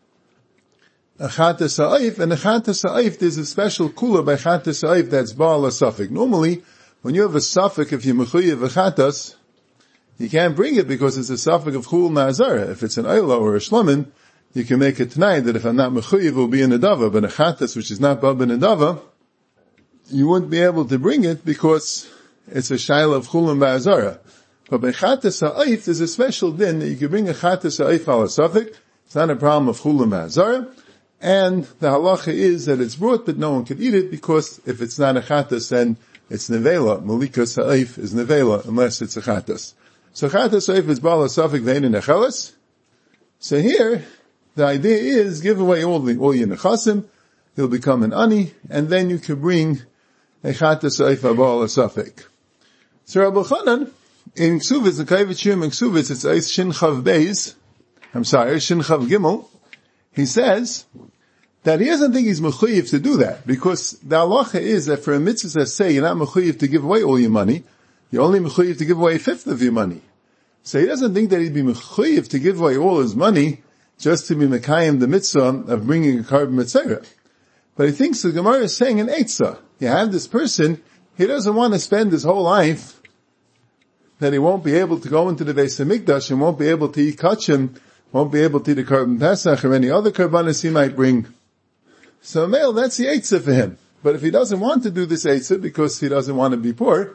a chatas ha'if, and a chatas ha'if, there's a special kula by chatas ha'if that's ba'al suffix. Normally, when you have a suffix, if you're mechuyev a chatas, you can't bring it because it's a suffix of chul ma'azara. If it's an ayla or a shlomin, you can make it tonight that if I'm not mechuyev, it will be a nedava, but a chatas, which is not ba'al nedava, you wouldn't be able to bring it because it's a shayla of chul ma'azara. But by chatas ha'if, there's a special din that you can bring a chatas ha'if al suffix. It's not a problem of chula ma'azara. And the halacha is that it's brought, but no one can eat it, because if it's not a chatas, then it's nevela. Malikas ha'if is nevela, unless it's a chatas. So chatas ha'if is bala suffix ve'in nechelas. So here, the idea is, give away all the, all your nechasim, he'll become an ani, and then you can bring a chatas ha'if al bala suffix. So Rabbi Chanan, in Ksuvitz, the Kaivet Shirim in Ksuvitz, it's Eis Shin Chav Beis, I'm sorry, Shin Chav Gimel, he says that he doesn't think he's mechuyev to do that, because the halacha is that for a mitzvah that say you're not mechuyev to give away all your money, you're only mechuyev to give away a fifth of your money. So he doesn't think that he'd be mechuyev to give away all his money just to be mekayim the mitzvah of bringing a carbon mitzvah. But he thinks the Gemara is saying an eitzah. You have this person, he doesn't want to spend his whole life that he won't be able to go into the Beis Hamikdash and won't be able to eat kachim, won't be able to eat a Karban Pesach or any other Karbanis he might bring. So male, that's the Eitzah for him. But if he doesn't want to do this Eitzah because he doesn't want to be poor,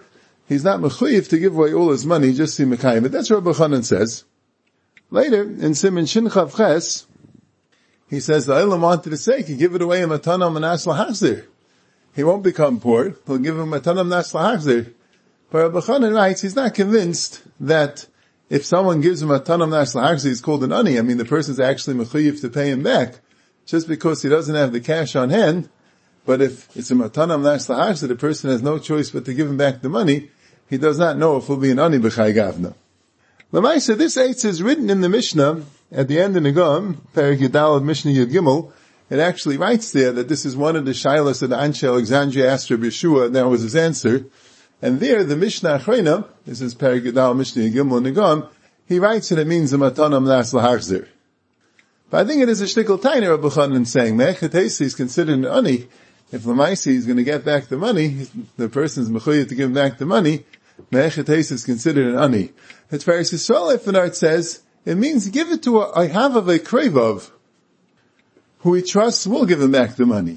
he's not mechuyev to give away all his money just to mekayim. But that's what Rabbi Chanan says. Later, in Siman Shin Chav Ches, he says the Olam wanted to say, he give it away in Matanam Manas Lahachzir. He won't become poor. He'll give him Matanam Manas Lahachzir. But Rabbi Chanan writes, he's not convinced that if someone gives him Matanam Manas Lahachzir, he's called an ani. I mean, the person's actually mechuyev to pay him back, just because he doesn't have the cash on hand. But if it's a Matanam Manas Lahachzir, the person has no choice but to give him back the money, he does not know if he'll be an ani b'chai gavna. Lamaisa, this eitz is written in the Mishnah, at the end of Negam, Perek Yudal of Mishnah Yud Gimel. It actually writes there that this is one of the shilas that the Anshe Alexandria asked Rabbi Yeshua, and that was his answer. And there, the Mishnah Achrona, this is Perek Yudal Mishnah Yud Gimel and Negam, he writes that it means a Matanam Manas Lahachzir. But I think it is a shtickle tainer Rabbi Chanan saying, Me'echatesi is considered an ani. If Lamaisi is going to get back the money, the person is mechuyev to give him back the money, Me'echatesi is considered an ani. It's very Yisrael Efanart says, it means give it to a Ayhav of a Krevov, who he trusts will give him back the money.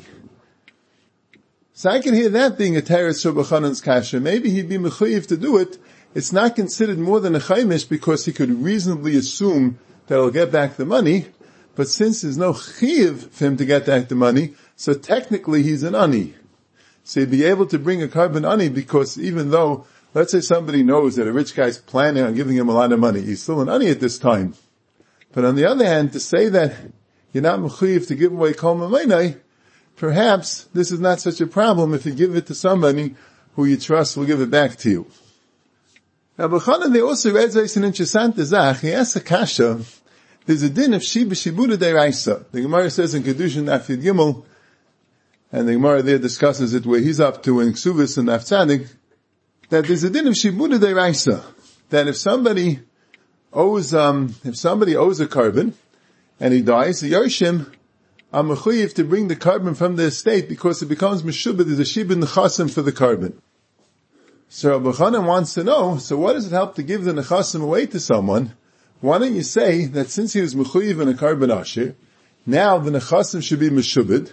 So I can hear that being a Teretz Rabbi Chanan's kasha. Maybe he'd be mechuyev to do it. It's not considered more than a chaimish because he could reasonably assume that he'll get back the money. But since there's no chiyuv for him to get back the money, so technically he's an ani. So he'd be able to bring a carbon ani because even though, let's say somebody knows that a rich guy's planning on giving him a lot of money, he's still an ani at this time. But on the other hand, to say that you're not mechuyev to give away kol mamaynai, perhaps this is not such a problem if you give it to somebody who you trust will give it back to you. Now, B'chanan, they also read this in Interessant Zach. He asks a kasha. There's a din of Shiba Shibuda Deraisa. The Gemara says in Kedushin Afid Gimel, and the Gemara there discusses it where he's up to in Ksuvis and Afzadik, that there's a din of Shibuda Deraisa. That if somebody owes, um, if somebody owes a carbon, and he dies, the Yoshim are mechuyev to bring the carbon from the estate because it becomes Meshubah, there's a Shiba Nechasim for the carbon. So Rabbi Chanan wants to know, so what does it help to give the Nechasim away to someone? Why don't you say that since he was mechuyev in a carbon asher, now the nechasim should be meshubed.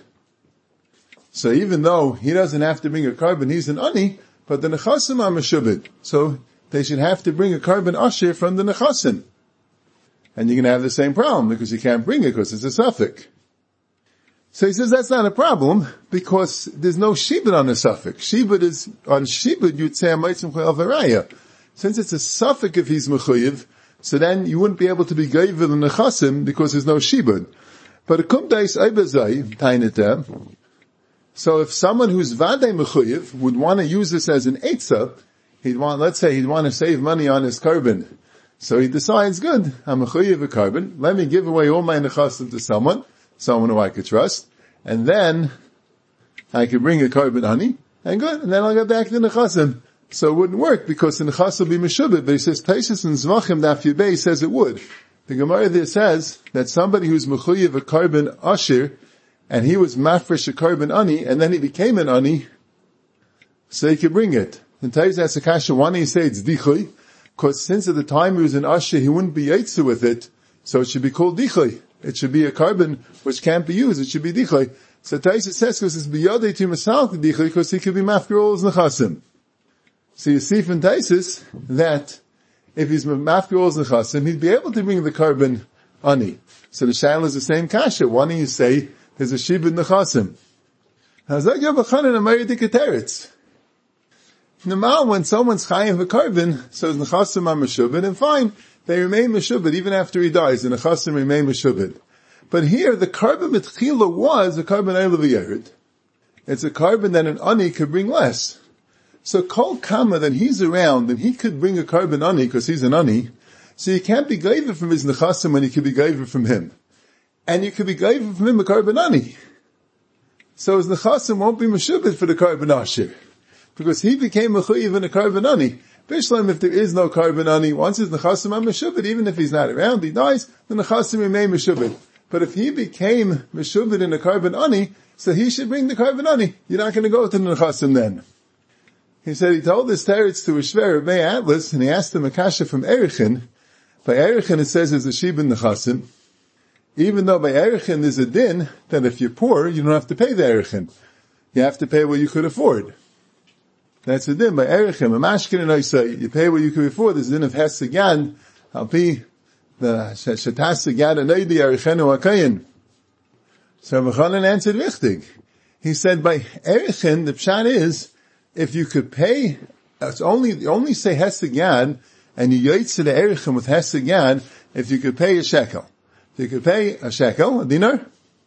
So even though he doesn't have to bring a carbon, he's an ani, but the nechasim are meshubed. So they should have to bring a carbon asher from the nechasim. And you're going to have the same problem because you can't bring it because it's a suffix. So he says that's not a problem because there's no shibud on the suffix. Shibud is, on shibud you'd say a maitzim chayal varaya. Since it's a suffix if he's mechuyev, so then you wouldn't be able to be geiver the nechasim because there's no shibud. But a kumdais aibazai tainete. So if someone who's vadei mechuyev would want to use this as an eitzah, he'd want, let's say he'd want to save money on his carbon. So he decides, good, I'm mechuyev a carbon. Let me give away all my nechasim to someone, someone who I could trust, and then I could bring a carbon honey, and good, and then I'll get back to the nechasim. So it wouldn't work because the nechas will be meshubed. But he says Taisus and Zvachim Daf Yudbei says it would. The Gemara there says that somebody who's mechuyev a carbon asher and he was mafresh a carbon ani and then he became an ani, so he could bring it. And Taisus asks a kasha, why don't you say it's dichui? Because since at the time he was an asher, he wouldn't be yaitzu with it, so it should be called dichui. It should be a carbon which can't be used. It should be dichui. So Taisus says because it's biyadei to masal dichui because he could be mafker all his nechasim. So you see from Taisus that if he's mafkir all nechasim, he'd be able to bring the carbon ani. So the shaila is the same kasha. Why don't you say there's a shibud nechasim? Normal, when someone's chayim a carbon, so the nechasim are meshubed, and fine, they remain meshubed even after he dies. The nechasim remain meshubed. But here, the carbon mitchila was a carbon eilav yerid. It's a carbon that an ani could bring less. So kol kama that he's around and he could bring a carbon ani because he's an ani, so you can't be geiver from his nechasim when you could be geiver from him. And you could be geiver from him a carbon ani. So his nechasim won't be meshubed for the carbon asher. Because he became mechuyev in a carbon ani. Bishlam, if there is no carbon ani, once his nechasim are meshubed, even if he's not around, he dies, the nechasim remain meshubed. But if he became meshubed in a carbon ani, so he should bring the carbon ani. You're not going to go to the nechasim then. He said he told this teretz to a shver Rebbe Atlas, and he asked him a kasha from Erechin. By Erechin it says there's a shibud nechasim, even though by Erechin there's a din that if you're poor, you don't have to pay the Erechin. You have to pay what you could afford. That's a din by Erechim. A mashkin and I say, you pay what you could before. There's a din of Hesegad. I'll be the Shetasegad and Eidi Erechenu Akayin. So Mechanan answered wichtig. He said by Erechin, the pshat is, if you could pay, it's only, you only say Hesegad, and you yotze the Erechin with Hesegad, if you could pay a shekel. If you could pay a shekel, a dinar,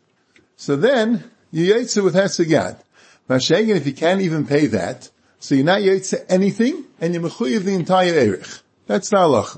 so then, you yotze with Hesegad. Mashagan, if you can't even pay that, so you're not yotze anything, and you're mechuyev the entire Erech. That's the halacha.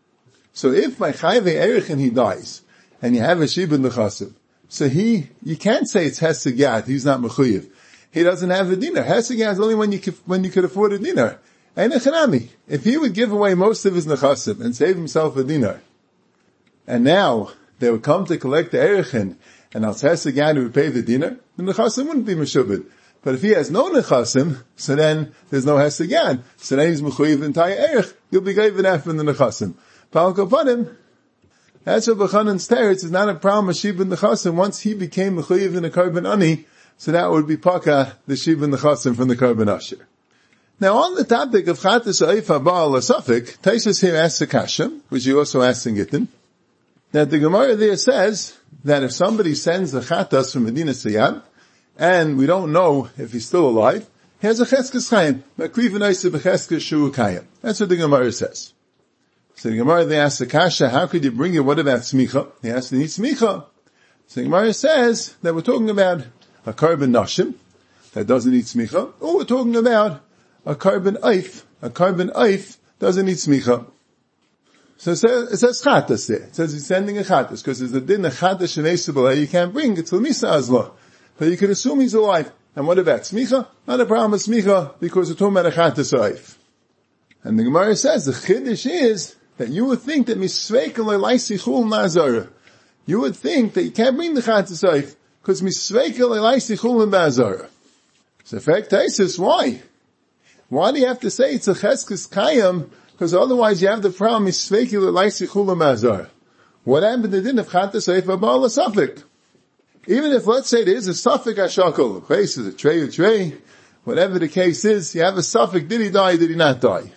So if by Chayve Erech and he dies, and you have a Shibud Nechasim, so he, you can't say it's Hesegad, he's not mechuyev. He doesn't have a dinar. Hesegad is only when you could, when you could afford a dinar. And echanami, if he would give away most of his nechasim and save himself a dinar, and now they would come to collect the erechin, and al Hesegad would pay the dinar, the nechasim wouldn't be meshubed. But if he has no nechasim, so then there's no Hesegad. So then he's mechuyev the entire erech. You'll be given after the nechasim. Pal kapanim. That's what Bechanan's teretz is not a problem of Shibud Nechasim. Once he became mechuyev in the Karban Ani, so that would be Paka, the Shibud Nechasim from the Karban Asher. Now on the topic of Chatas Ha'if Ha'Ba'al Ha'Safik, Taisus here asks a kasha, which he also asks in Gittin, that the Gemara there says that if somebody sends a Chatas from Medina Siyam, and we don't know if he's still alive, he has a Cheskes Chayim, Makriv Naisa B'Cheskes Shu Kayim. That's what the Gemara says. So the Gemara, they ask the kasha, how could you bring it? What about smicha? He has to need smicha. So the Gemara says that we're talking about a carbon nashim that doesn't need smicha, or we're talking about a carbon eif. A carbon eif doesn't need smicha. So it says, it says chatas there. It says he's sending a chatas, because there's a din of chatas shenesibah you can't bring. It's l'misa azla. But you can assume he's alive. And what about smicha? Not a problem with smicha, because we're talking about a chatas eif. And the Gemara says the chiddush is that you would think that misveikel elaisi chul nazara. You would think that you can't bring the chatas eif, because misveikel elaisi chul nazara. So, in fact, Taisus, why? Why do you have to say it's a cheskes kayam? Because otherwise you have the problem misveikel elaisi chul nazara. What happened to the din of chatas eif Ha'Ba'al Ha'Safik? Even if, let's say, there is a suffik hashakol, the case is a tray or tray, whatever the case is, you have a suffik, did he die, did he not die?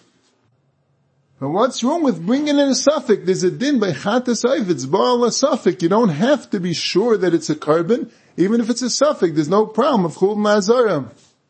But what's wrong with bringing in a suffix? There's a din by chatas eif, it's ba'al a suffix. You don't have to be sure that it's a carbon, even if it's a suffix. There's no problem of chul ma'azara.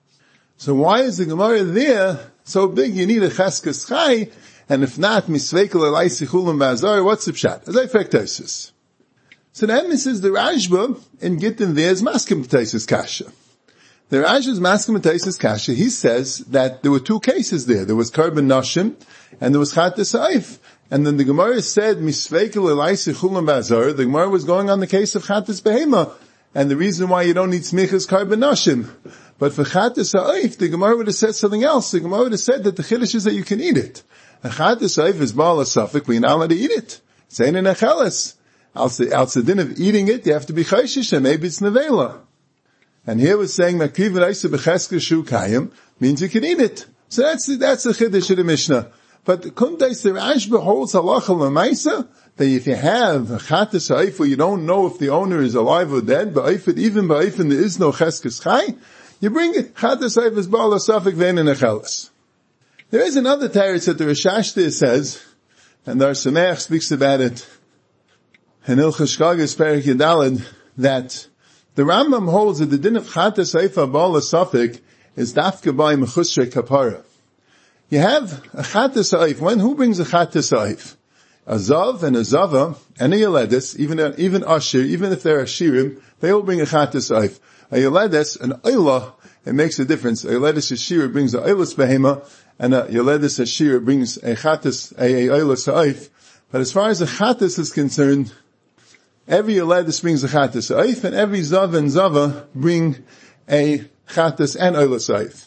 So why is the Gemara there so big? You need a cheskes chai, and if not, misveikel elaisi chul ma'azara. What's the pshat? As I fact Taisus. So then this is the Rashba in Gittin there is maskim Taisus kasha. The Rashba's maskim Taisus kasha. He says that there were two cases there. There was carbon nashim, and there was chatas eif. And then the Gemara said, misveikel elaisi chul ma'azara. The Gemara was going on the case of chatas behema. And the reason why you don't need smicha is carbon nashim. But for chatas eif, the Gemara would have said something else. The Gemara would have said that the chiddush is that you can eat it. A chatas eif is ba'al ha'safik, but you're not allowed to eat it. It's ain't in a cheles. Outside din of eating it, you have to be chayshish, and maybe it's nevela. And here we're saying that kriv v'naisa b'cheskes shu kayim means you can eat it. So that's that's the chiddush of the Mishnah. But the Kuntais the Rashba holds halacha l'maisa that if you have a chatas eif where you don't know if the owner is alive or dead, but eifid even by eifid there is no cheskes chai, you bring it. Chatas eif is ba'al ha'safik ve'en in a cheles. There is another teretz that the Rishash there says, and the Ar Sameach speaks about it in Ilchos Shkagas Perek Yudalid, that the Rambam holds that the din of chatas eif ba'al ha'safik is dafka by mechusrei kapara. You have a chatas eif. When who brings a chatas eif? A zav and a zava and a yeledis, even even ashir, even if they're ashirim, they all bring a chatas eif. A yeledis, an oila, it makes a difference. A yeledis ashir brings a oilas behema, and a yeledis ashir brings a chatas a oilas eif. But as far as a chatas is concerned, every yeledis brings a chatas eif, and every zav and zava bring a chatas and oilas eif.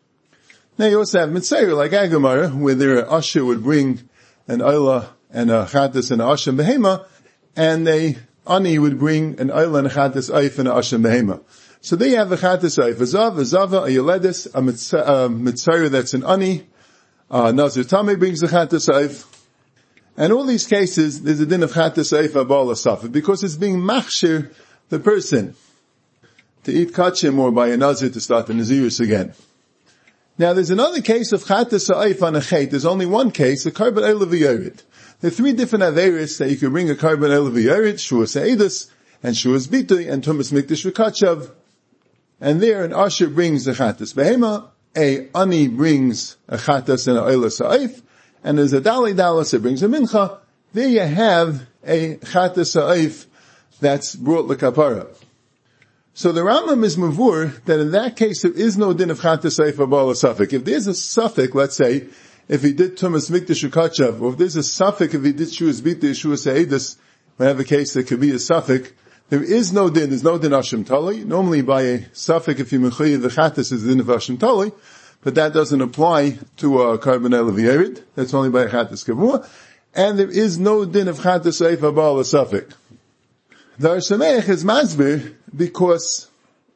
Now you also have mitzayir like Agamara, where their usher would bring an oila and a chatas and a asham behema, and a ani would bring an oila and a chatas eif and a asham behema. So they have a chatas eif, a zav, a zava, a yeledis, a mitzayir that's an ani, uh, Nazir Tameh brings a chatas eif. And all these cases, there's a din of chatas eif ba'al ha'safik, because it's being machshir the person to eat kachim or by a nazir to start the nazirus again. Now there's another case of chatas ha'oif on a chet. There's only one case, a carbon eila v'yored. There are three different averis that you can bring a carbon eila v'yored, shuas ha'edus, and shuas bitui, and tumas mikdash v'kachav. And there an usher brings a chatas behema, a ani brings a chatas and a oila ha'oif, and there's a dali dalas that brings a mincha. There you have a chatas ha'oif that's brought l'kapara. So the Rambam is mavur that in that case there is no din of chatas ha'oif abal safek. If there's a suffix, let's say, if he did tumas mikdash ukachav, or if there's a suffix, if he did shuas bita, shuas ha'edus, we have a case that could be a suffix, there is no din, there's no din ashim tali. Normally by a suffix, if you mechuyev the chatas is the din of ashim tali, but that doesn't apply to a carbon eila v'yerid. That's only by a chatas kavua. And there is no din of chatas ha'oif abal safek. The Ar Sameach is masbir because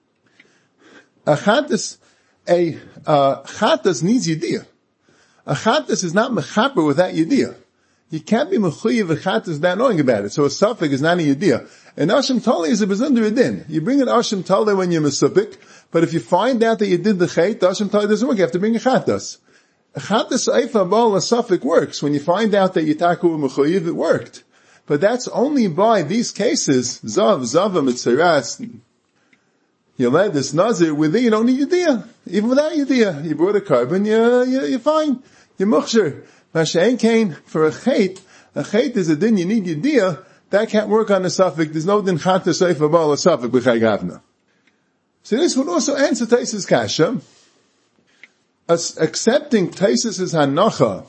a chatas, a uh, chatas needs yediyah. A chatas is not mechaper without yediyah. You can't be mechuyev a chatas without knowing about it. So a suffix is not a yediyah. An ashim tali is a bezunder din. You bring an ashim tali when you're mesupik, but if you find out that you did the chet, the ashim tali doesn't work. You have to bring a chatas. A chatas ha'oif abal a suffix works. When you find out that yitaku mechuyev, it worked. But that's only by these cases, Zav, Zava, Mitziras, you led this Nazir, with it, you don't need Yediyah. Even without Yediyah. You brought a carbon, you, you, you're fine. You're Mukhshir. Masha'en Kain, for a Chet, a Chet is a din, you need Yediyah, that can't work on a suffix. There's no din Chatas ha'oif abal a suffix, b'chai gavna. So this would also answer Taisus Kasha. As accepting Taisus' Hanacha,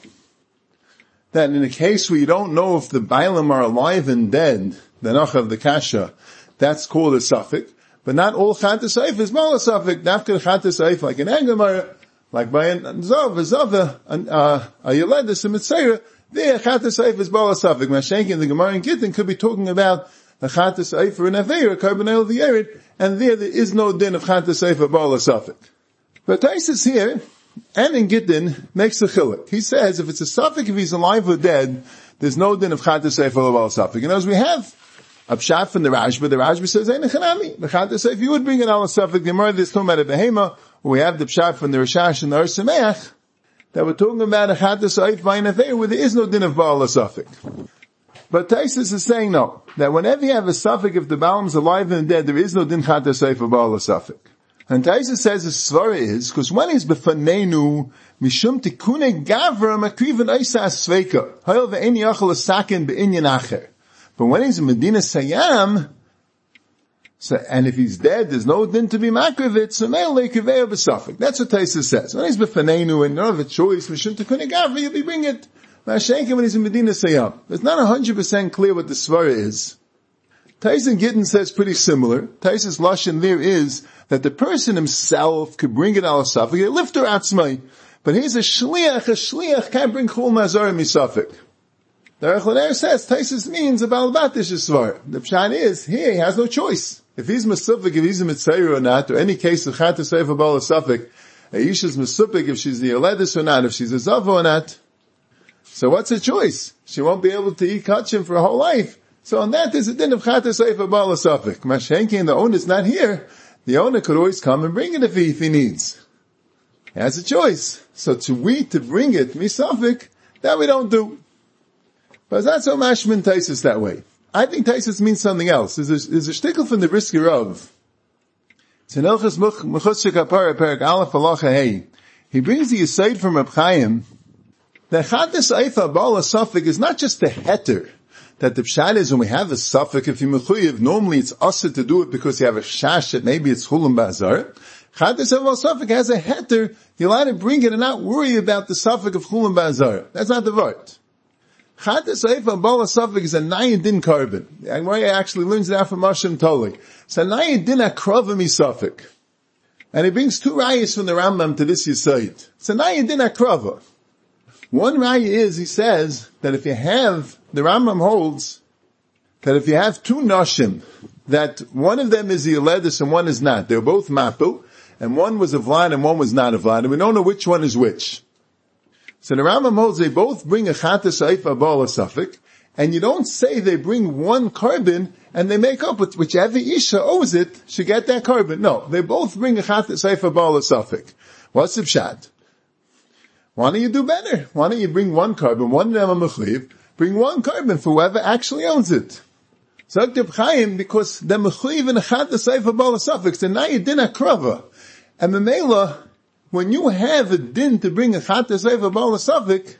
that in a case where you don't know if the Bailam are alive and dead, the Nach of the Kasha, that's called a suffix. But not all Chatas ha'oif is mal a suffix. Nafka Chatas ha'oif, like an Angamara, like by an Zav, a Zav, a Yeledis, a Mitzayra, there Chatas ha'oif is mal a suffix. Mashenki in the Gemara in Gittin could be talking about a Chatas ha'oif or an Aveira, a carbon eila v'yerid, and there there is no din of Chatas ha'oif or mal a suffix. But Taisus here, and in Gittin, makes a chiluk. He says, if it's a suffix, if he's alive or dead, there's no din of chatas ha'oif or abal suffix. And as we have a pshat from the Rashba, the Rashba says, "Ein echanami." The chatas ha'oif, you would bring an al suffix. The Gemara is talking about a behema, where we have the pshat from the Rashash and the Ar Sameach, that we're talking about a chatas ha'oif by an affair where there is no din of baal suffix. But Taisus is saying no, that whenever you have a suffix, if the Baalam's alive and dead, there is no din chatas ha'oif or baal suffix. And Taisus says the svara is, because when he's befanenu, mishum tikune gavra makriven oisa asveika, hayol ve'eni yachal asakin be'inyan acher. But when he's in Medina Sayam, so, and if he's dead, there's no din to be makrivit, so meil leikiveo b'safik. That's what Taisus says. When he's befanenu and you don't have a choice, mishum tikune gavra, you'll be bring it. Mashenka when he's in Medina Sayam. It's not a hundred percent clear what the svara is. Taisus Gittin says pretty similar. Taisus Lashon there is that the person himself could bring it al suffix, a lifter atzmai. But he's a shliach, a shliach can't bring chul mazar misafik. The Aruch LaNer says Taisus means a balbatish svar. The pshat is, here he has no choice. If he's mesufik, if he's a mitzayir or not, or any case of chatas ha'oif abal suffik, a isha's mesufik if she's the Yeledis or not, if she's a zava or not. So what's her choice? She won't be able to eat kachim for her whole life. So on that, there's a din of chatas ha'oif abal suffik. Mashenki, the owner's not here. The owner could always come and bring it if he, if he needs. He has a choice. So to we, to bring it, misafik, that we don't do. But it's not so mashmin Taisus that way. I think Taisus means something else. There's a, there's a shtickle from the Brisker Rav. It's in Elchas Mechutz Kapara, Perak Aleph Halacha Hey. He brings the aside from Reb Chaim, that chatas ha'oif abal suffik is not just a heter. That the pshat is when we have a suffix, if you mechuyev, normally it's usher to do it because you have a shash that maybe it's chulam bazar. Chatas ha'oif suffix has a heter, you're allowed to bring it and not worry about the suffix of chulam bazar. That's not the word. Chatas ha'oif abal suffix is a nayin din carbon. The Gemara actually learns it out from Mashim Toli. It's a nayin din akrava misafik. And he brings two rayas from the Rambam to this yisaid. It's a nayin din akrava. One raya is, he says, that if you have, the Rambam holds, that if you have two nashim, that one of them is the Yeledis and one is not. They're both mapil, and one was a vlad and one was not a vlad, and we don't know which one is which. So the Rambam holds they both bring a chatas ha'oif abal suffix, and you don't say they bring one carbon and they make up with whichever isha owes it should get that carbon. No, they both bring a chatas ha'oif abal suffix. What's the pshat? Why don't you do better? Why don't you bring one carbon, one nema mechuyev, bring one carbon for whoever actually owns it? So Reb Chaim, because the mechuyev in a chat the seifa bala suffix, and now you din akrava. And the Mela, when you have a din to bring a chat the seifa bala suffix,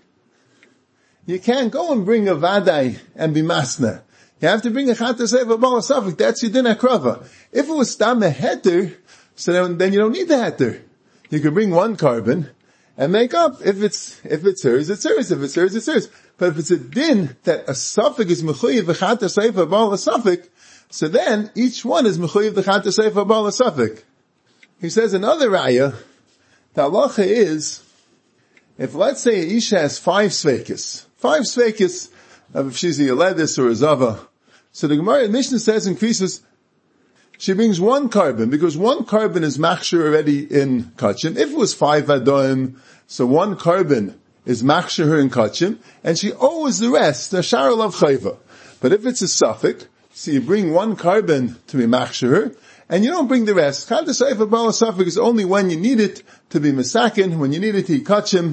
you can't go and bring a vadai and be masna. You have to bring a chat the seifa bala suffix. That's your din akrava. If it was stam a heter, so then, then you don't need the heter. You can bring one carbon and make up. If it's, if it's hers, it's hers. If it's hers, it's hers. But if it's a din that a suffix is mechuyev v'chat seifa bala suffix, so then each one is mechuyev v'chat seifa bala suffix. He says another raya, the halacha is, if let's say Isha has five sveikis, five sveikis, if she's a Yeledis or a Zava, so the Gemara in Mishnah says increases, she brings one carbon, because one carbon is machshir already in kachim. If it was five adoim, so one carbon is machshir her in kachim, and she owes the rest, the sharal of chayva. But if it's a suffix, so you bring one carbon to be machshir her, and you don't bring the rest. Chat seifa bala suffix is only when you need it to be misakin, when you need it to eat kachim.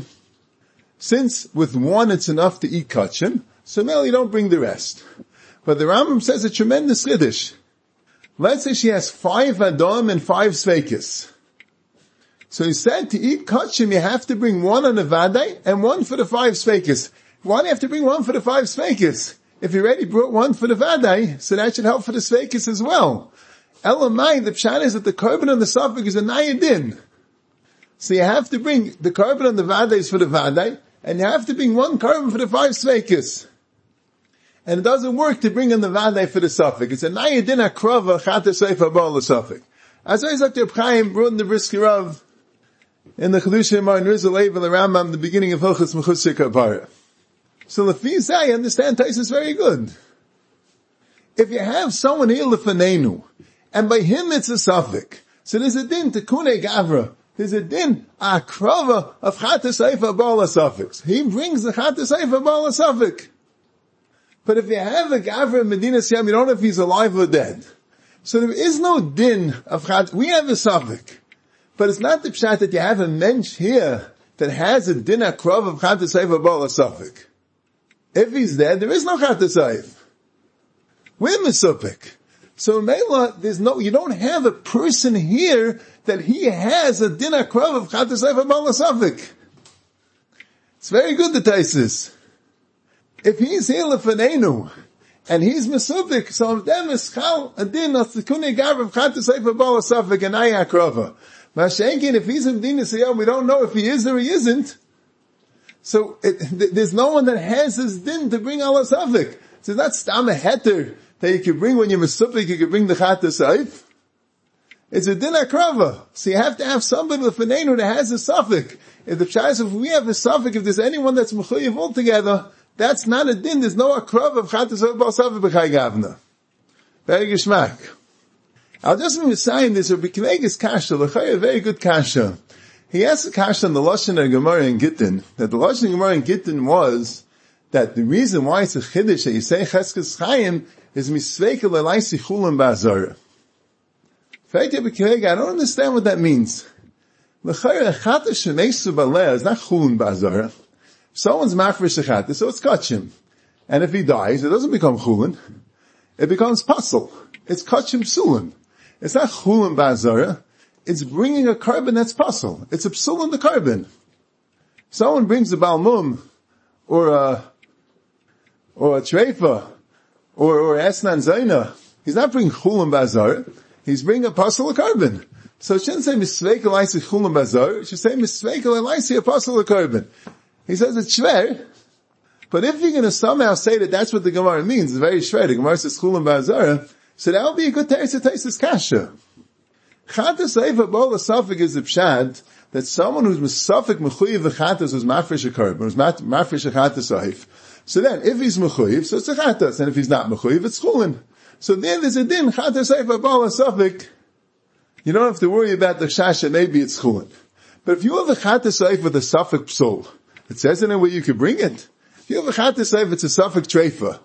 Since with one it's enough to eat kachim, so now you don't bring the rest. But the Rambam says a tremendous chiddush. Let's say she has five adom and five sveikis. So he said to eat kachim you have to bring one on the vadai and one for the five sveikis. Why do you have to bring one for the five sveikis? If you already brought one for the vadai, so that should help for the sveikis as well. Elamai, the pshat is that the carbon on the suffix is a nayadin. So you have to bring the carbon on the vadai is for the vadai, and you have to bring one carbon for the five sveikis. And it doesn't work to bring in the vadai for the suffix. It's a nayadin akrava chata seifa bala suffix. As I said, Reb Chaim brought in the Brisker Rav in the Chedushim Mar and Rizal Eiv and the Rambam, the beginning of Hilchos Mechusei Kapara. So Lefi I understand Taisus very good. If you have someone here lefanenu, and by him it's a suffix, so there's a din tekune gavra. There's a din akrava of chata seifa bala suffix. He brings the chata seifa bala suffix. But if you have a gavra in Medina Siyam, you don't know if he's alive or dead. So there is no din of chat. We have a suffix. But it's not the pshat that you have a mensch here that has a din akrava of chata seifa bala suffix. If he's dead, there is no chata seif. We're misupik. So Mela, there's no, you don't have a person here that he has a din akrav of chata seifa bala suffix. It's very good, the Taisis. If he's here lefanenu, and he's misupik, so them is chal a din of the kuni gav of chata seifa bala suffix and ay akrava. Mashenkin, if he's in Medina Siyam, we don't know if he is or he isn't. So it, th- there's no one that has his din to bring ala suffix. So it's not stam a heter that you can bring when you're mesupik, you can bring the chata seif. It's a din akrava. So you have to have somebody with an that has a suffix. If the pshas, if we have a suffix, if there's anyone that's mechuyev altogether, that's not a din. There's no akrava of chata seif bal suffix b'chai gavna. Very geschmack. I'll just be saying this, Rabbi Kivegas kasha, l'chai a very good kasha. He asked a kasha on the Lashon of Gemara in Gittin, that the Lashon of Gemara in Gittin was that the reason why it's a chiddush that you say Cheskes Chaim is misveikel elaisi chulam ba'azara. I don't understand what that means. L'chayr echata shemesu b'aleh is not chulam ba'azara. If someone's mafresh echata, so it's kachim. And if he dies, it doesn't become chulam. It becomes pasel. It's kachim psulim. It's not chulam ba'azara. It's bringing a carbon that's pasel. It's a psul in the carbon. Someone brings a balmum, or a, or a treifa, or, or esnan zaina. He's not bringing chulam ba'azara. He's bringing a pasel of carbon. So it shouldn't say misveik elaisi chulam ba'azara. It should say misveik elaisi a pasel of carbon. He says it's shver. But if you're going to somehow say that that's what the Gemara means, it's very shver. The Gemara says chulam ba'azara. So that would be a good teres to taste this kasha. Chata seifa bala suffix is a pshad that someone who's misafik mechuyev v'chatas who's mafresh a carbon, who's mafresh a chata seif. So then, if he's mechuyev, so it's a chatas, and if he's not mechuyev, it's chulin. So then there's a din chata seifa bala suffix. You don't have to worry about the shasha. Maybe it's chulin. But if you have a chata seif with a suffix psol, it says in it where you can bring it. If you have a chata seif, it's a suffix treifa,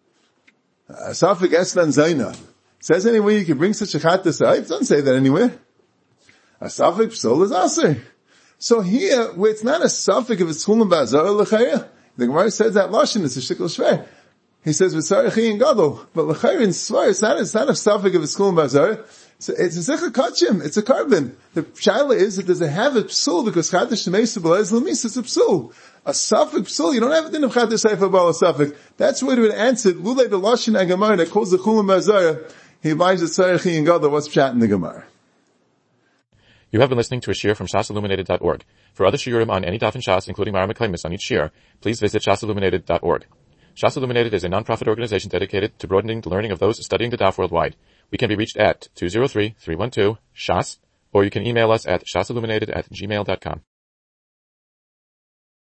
a suffix eslan zaina. Says anywhere you can bring such a chata seif? Doesn't say that anywhere. A suffix psol is aser. So here, where it's not a suffix of it's chulam ba'azara l'chayah, the Gemara says that lashon is a shikol shver. He says v'sarichi and gadol, but l'chayah in svar, it's not, it's not a suffix of it's chulam ba'azara. So it's a zikha kachim, it's a carbon. The shaila is that does it have a psul because chadash shemeisu b'leis l'mis, it's a psul. A suffix psul, you don't have it in the chadash seifa b'al a suffix. That's what it would answer, lulei the lashon agamar that calls the chulam ba'azara, he buys the tzarichi and gadol, what's pshat in the Gemara. You have been listening to a shiur from shas illuminated dot org. For other shiurim on any daf in Shas, including Mara Mekaymis on each shiur, please visit shas illuminated dot org. Shas Illuminated is a non-profit organization dedicated to broadening the learning of those studying the daf worldwide. We can be reached at two zero three, three one two, S H A S, or you can email us at shasilluminated at gmail dot com.